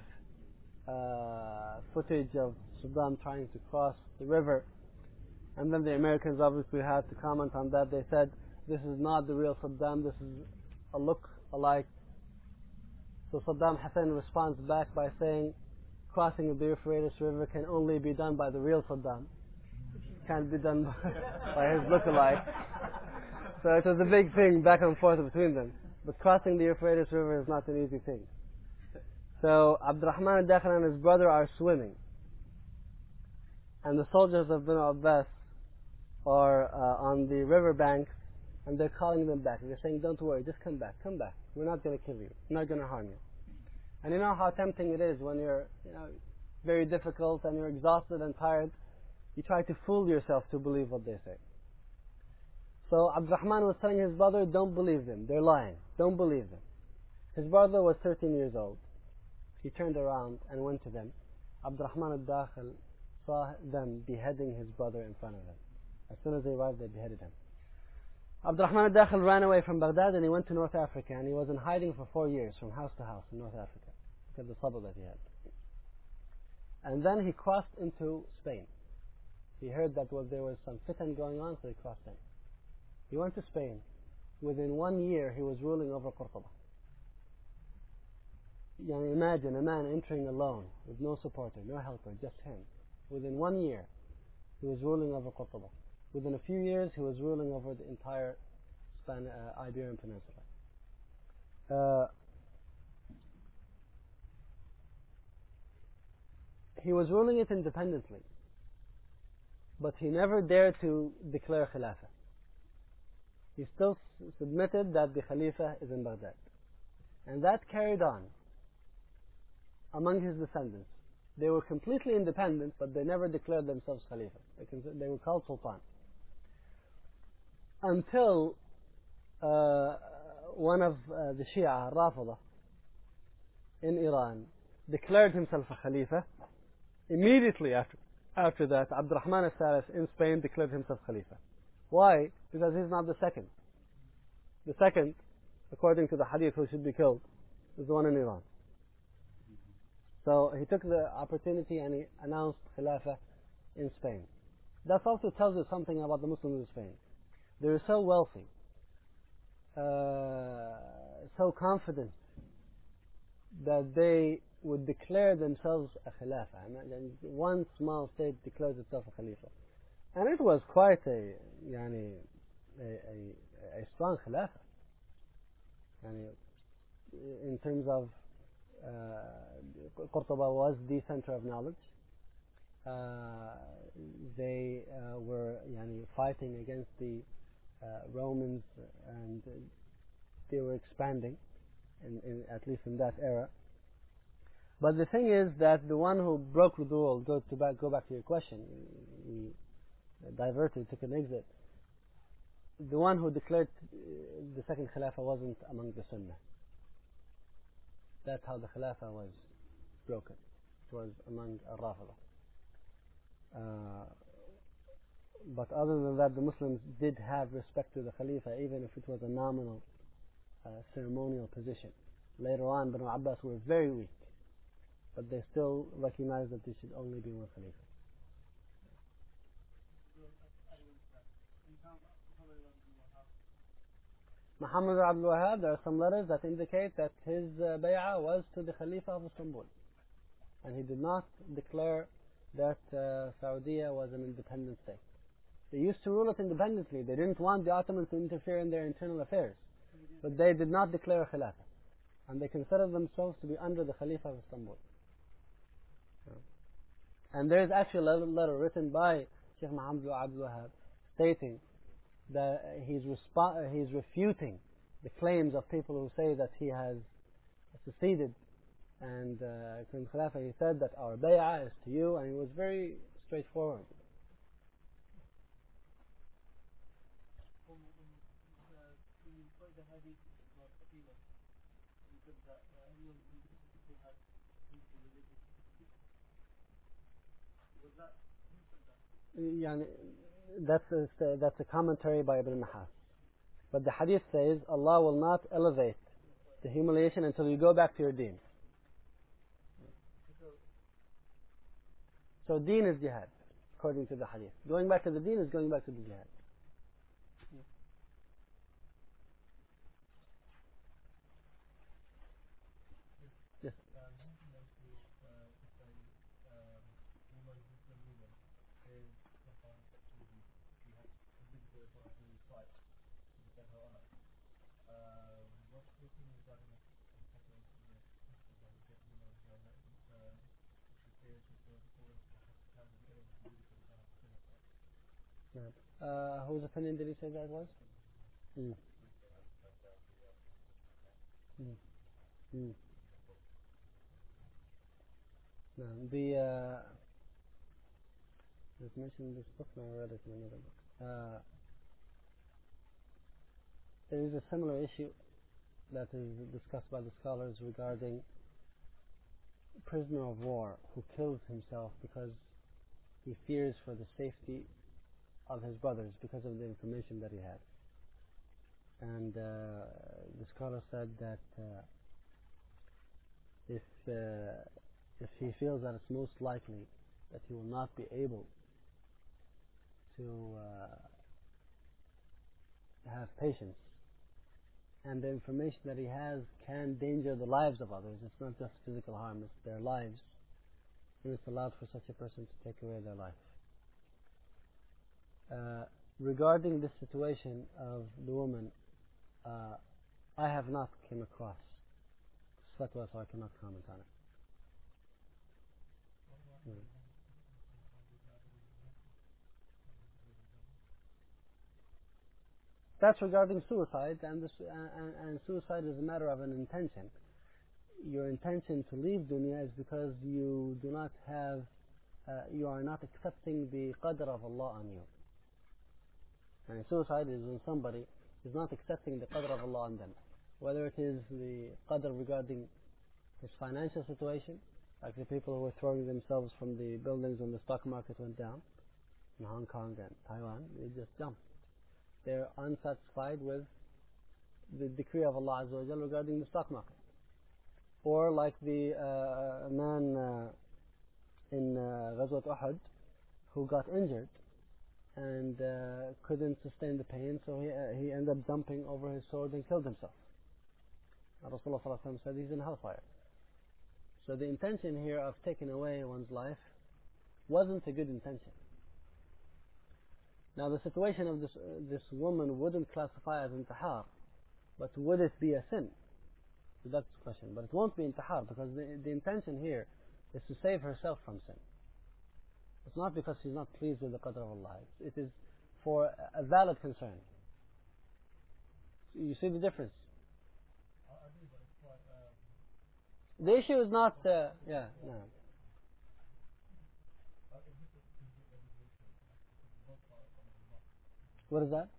footage of Saddam trying to cross the river. And then the Americans obviously had to comment on that. They said, this is not the real Saddam, this is a look-alike. So Saddam Hussein responds back by saying, crossing the Euphrates River can only be done by the real Saddam. Can't be done by his look-alike. So it was a big thing back and forth between them. But crossing the Euphrates River is not an easy thing. So Abdurrahman al-Dakhil and his brother are swimming. And the soldiers of Banu Abbas are on the river bank, and they're calling them back. They're saying, don't worry, just come back, come back. We're not going to kill you. We're not going to harm you. And you know how tempting it is when you're very difficult and you're exhausted and tired. You try to fool yourself to believe what they say. So Abdurrahman was telling his brother, don't believe them. They're lying. Don't believe them. His brother was 13 years old. He turned around and went to them. Abdurrahman al-Dakhil saw them beheading his brother in front of them. As soon as they arrived, they beheaded him. Abdurrahman al-Dakhil ran away from Baghdad and he went to North Africa, and he was in hiding for 4 years from house to house in North Africa because of the sabr that he had. And then he crossed into Spain. He heard that there was some fitan going on, so he crossed in. He went to Spain. Within 1 year, he was ruling over Cordoba. Imagine a man entering alone with no supporter, no helper, just him. Within 1 year, he was ruling over Cordoba. Within a few years, he was ruling over the entire Iberian Peninsula. He was ruling it independently, but he never dared to declare Khilafah. He still submitted that the Khalifa is in Baghdad. And that carried on among his descendants. They were completely independent, but they never declared themselves Khalifa. They were called Sultan. Until one of the Shia, Rafida, in Iran, declared himself a Khalifa. Immediately after that, Abdurrahman al-Thalith in Spain declared himself Khalifa. Why? Because he's not the second. The second, according to the hadith, who should be killed, is the one in Iran. So he took the opportunity and he announced Khilafah in Spain. That also tells you something about the Muslims in Spain. They were so wealthy, so confident, that they would declare themselves a Khilafah. And one small state declares itself a Khalifa. And it was quite a a strong khilafah. And in terms of Qurtuba was the center of knowledge. They were fighting against the Romans, and they were expanding, at least in that era. But the thing is that the one who broke the rule, go back to your question, we diverted, took an exit. The one who declared the second Khilafah wasn't among the Sunnah. That's how the Khilafah was broken. It was among Al-Rafida. But other than that, the Muslims did have respect to the Khalifa, even if it was a nominal ceremonial position. Later on, Banu Abbas were very weak, but they still recognized that there should only be one Khalifa. Muhammad Abdul Wahhab, there are some letters that indicate that his bay'ah was to the Khalifa of Istanbul, and he did not declare that Saudi was an independent state. They used to rule it independently. They didn't want the Ottomans to interfere in their internal affairs, but they did not declare a Khilafah, and they considered themselves to be under the Khalifa of Istanbul. And there is actually a letter written by Sheikh Muhammad Abdul Wahhab stating that he's refuting the claims of people who say that he has seceded and claimed Khilafah. He said that our bay'ah is to you, and he was very straightforward. That's a commentary by Ibn Nahas. But the hadith says Allah will not elevate the humiliation until you go back to your deen. So deen is jihad, according to the hadith. Going back to the deen is going back to the jihad. Yes. Whose opinion did he say that was? Mm. Mm. Mm. No, it's mentioned in this book, and I read it in another book. There is a similar issue that is discussed by the scholars regarding a prisoner of war who kills himself because he fears for the safety of his brothers because of the information that he had. And the scholar said that if he feels that it's most likely that he will not be able to have patience, and the information that he has can endanger the lives of others, it's not just physical harm, it's their lives, and it's allowed for such a person to take away their life. Regarding this situation of the woman, I have not came across fatwa, so I cannot comment on it. That's regarding suicide, and suicide is a matter of an intention. Your intention to leave dunya is because you do not have, you are not accepting the qadr of Allah on you. And suicide is when somebody is not accepting the qadr of Allah on them. Whether it is the qadr regarding his financial situation, like the people who were throwing themselves from the buildings when the stock market went down in Hong Kong and Taiwan, they just jumped. They're unsatisfied with the decree of Allah Azza wa Jal regarding the stock market. Or like the man in Ghazwat Uhud who got injured and couldn't sustain the pain, so he ended up jumping over his sword and killed himself. Rasulullah ﷺ said he's in hellfire. So the intention here of taking away one's life wasn't a good intention. Now the situation of this woman wouldn't classify as intihar, but would it be a sin? So that's the question. But it won't be intihar because the intention here is to save herself from sin. It's not because she's not pleased with the qadr of Allah. It is for a valid concern. You see the difference? The issue is not, yeah, no. What is that?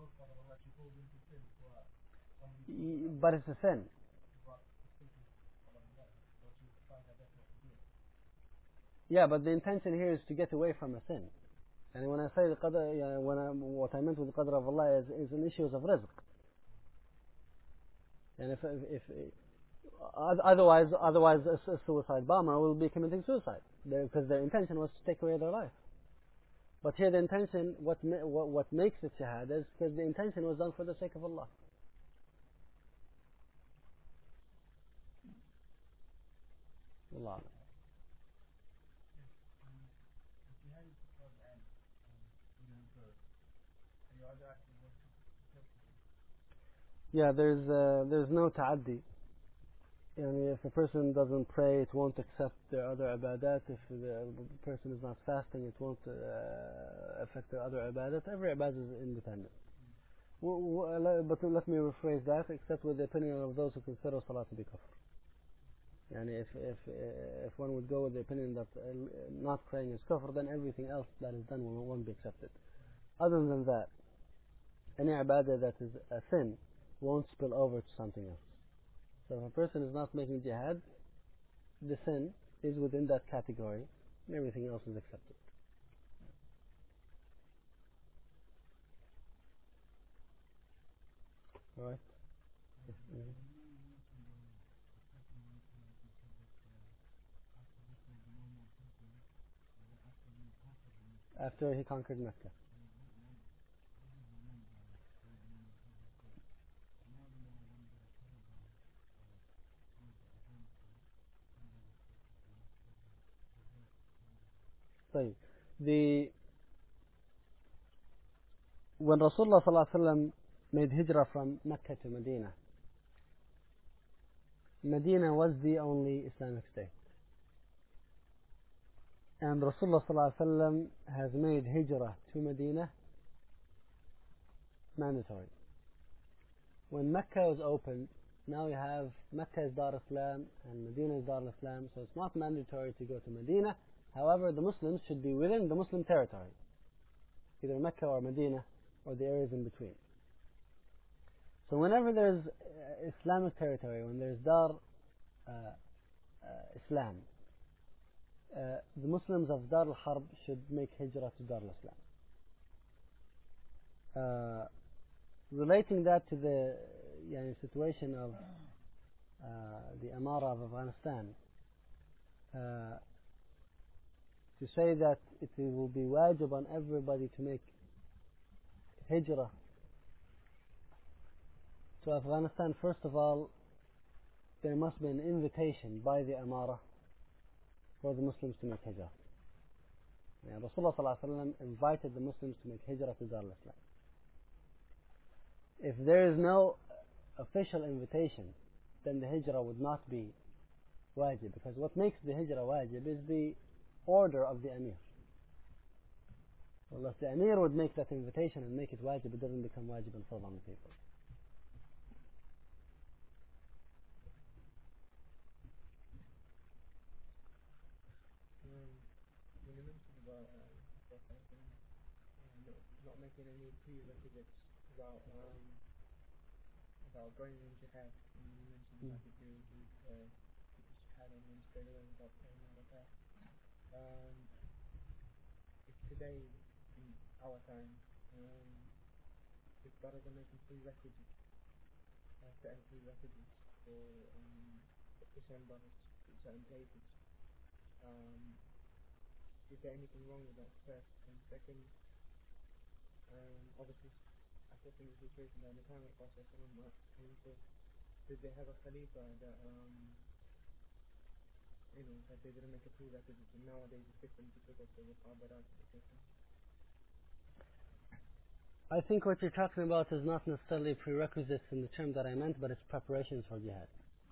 But it's a sin. Yeah, but the intention here is to get away from a sin. And when I say the qadr, what I meant with the qadr of Allah is an issue of rizq. And if otherwise a suicide bomber will be committing suicide because their intention was to take away their life. But here the intention, what makes it shahada is because the intention was done for the sake of Allah. Allah. Yeah, there's no ta'addi. And if a person doesn't pray, it won't accept their other ibadat. If the person is not fasting, it won't affect their other ibadat. Every ibadat is independent. But let me rephrase that, except with the opinion of those who consider salah to be kufr. And if one would go with the opinion that not praying is kufr, then everything else that is done won't be accepted. Other than that, any ibadah that is a sin won't spill over to something else. So if a person is not making jihad, the sin is within that category, and everything else is accepted. Alright? After he conquered Mecca. So, when Rasulullah ﷺ made hijrah from Mecca to Medina, Medina was the only Islamic state. And Rasulullah ﷺ has made hijrah to Medina mandatory. When Mecca was opened, now you have Mecca is Dar Islam and Medina is Dar Islam, so it's not mandatory to go to Medina. However, the Muslims should be within the Muslim territory, either Mecca or Medina or the areas in between. So whenever there's Islamic territory, when there's Dar Islam, the Muslims of Dar al-Harb should make hijrah to Dar al-Islam. Relating that to the situation of the Amara of Afghanistan, to say that it will be wajib on everybody to make hijrah to Afghanistan, first of all, there must be an invitation by the Amara for the Muslims to make hijrah. Rasulullah ﷺ invited the Muslims to make hijrah to Dar al-Islam. If there is no official invitation, then the hijrah would not be wajib, because what makes the hijrah wajib is the order of the Amir. Well, if the Amir would make that invitation and make it wajib, it doesn't become wajib and fall on the people. When you mentioned about not making any prerequisites about going in jihad, and you mentioned that if you jihad and then straight away without praying all of that. If today, in our time, if brothers are making prerequisites, certain prerequisites for certain brothers, for certain places, is there anything wrong with that, first? And second, obviously, I guess in the situation that in the time of Prophet did they have a Khalifa that that they didn't make a prerequisite, and nowadays it's different because of the Muqabarat, etc. I think what you're talking about is not necessarily prerequisites in the term that I meant, but it's preparations for jihad.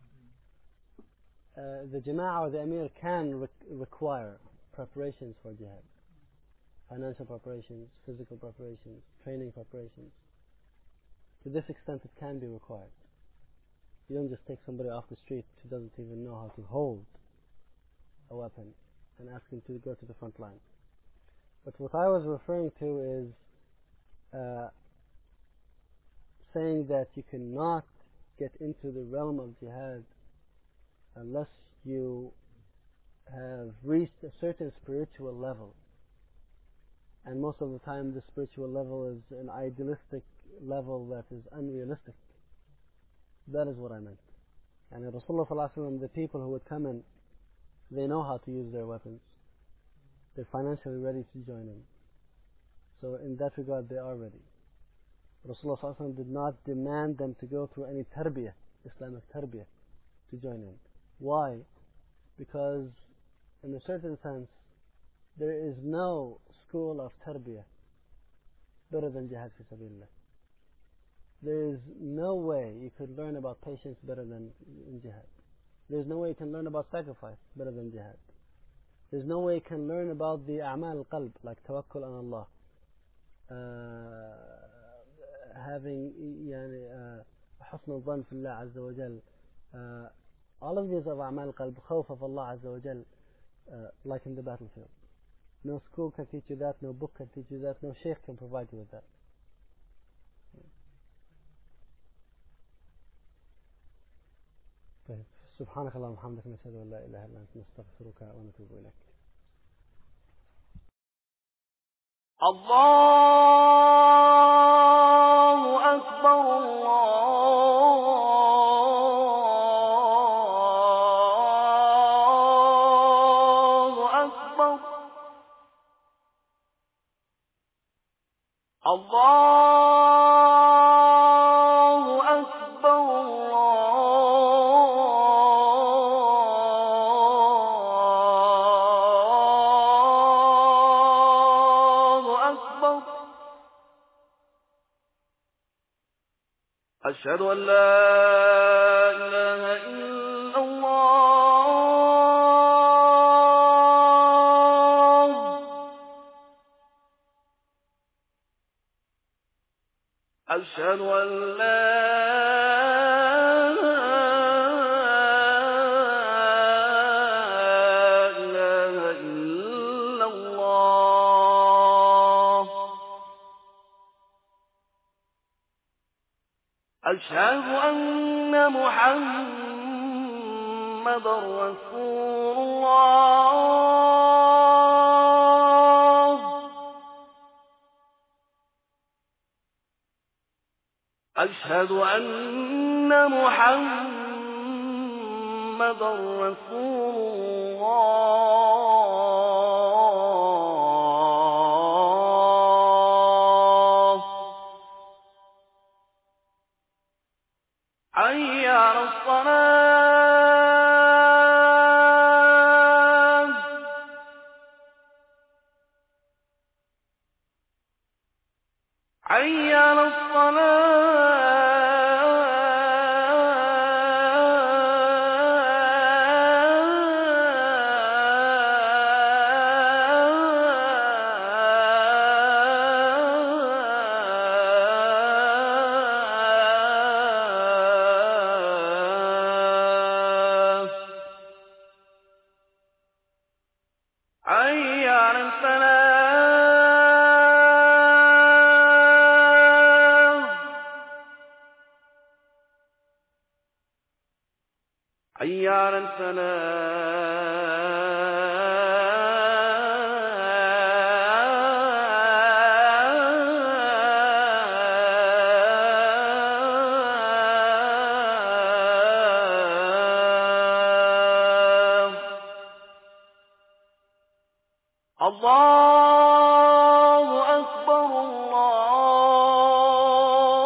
The Jama'ah or the Emir can require preparations for jihad. Financial preparations, physical preparations, training preparations. To this extent it can be required. You don't just take somebody off the street who doesn't even know how to hold a weapon and ask him to go to the front line. But what I was referring to is saying that you cannot get into the realm of jihad unless you have reached a certain spiritual level. And most of the time the spiritual level is an idealistic level that is unrealistic. That is what I meant. And Rasulullah ﷺ, the people who would come in, they know how to use their weapons. They're financially ready to join in. So in that regard they are ready. Rasulullah ﷺ did not demand them to go through any tarbiyah, Islamic tarbiyah, to join in. Why? Because in a certain sense there is no school of tarbiyah better than jihad fi sabilillah. There is no way you could learn about patience better than in jihad. There's no way you can learn about sacrifice better than jihad. There's no way you can learn about the a'mal al-qalb, like tawakkul on Allah, having husn al-dhan fi Allah azza wa jal, all of these are a'mal al-qalb, khawf of Allah azza wa jal, like in the battlefield. No school can teach you that, no book can teach you that, no sheikh can provide you with that. طيب سبحانك اللهم وبحمدك نشهد أن لا إله إلا أنت نستغفرك ونتوب إليك. الله أكبر الله أكبر الله أكبر الله أكبر أشهد أن لا إله إلا الله أشهد أن لا إله إلا الله أشهد أن محمدا رسول الله أشهد أن محمدا رسول الله حي على الصلاة حي على حي على الفلاح حي على الفلاح الله أكبر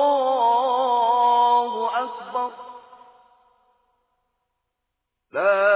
الله أكبر لا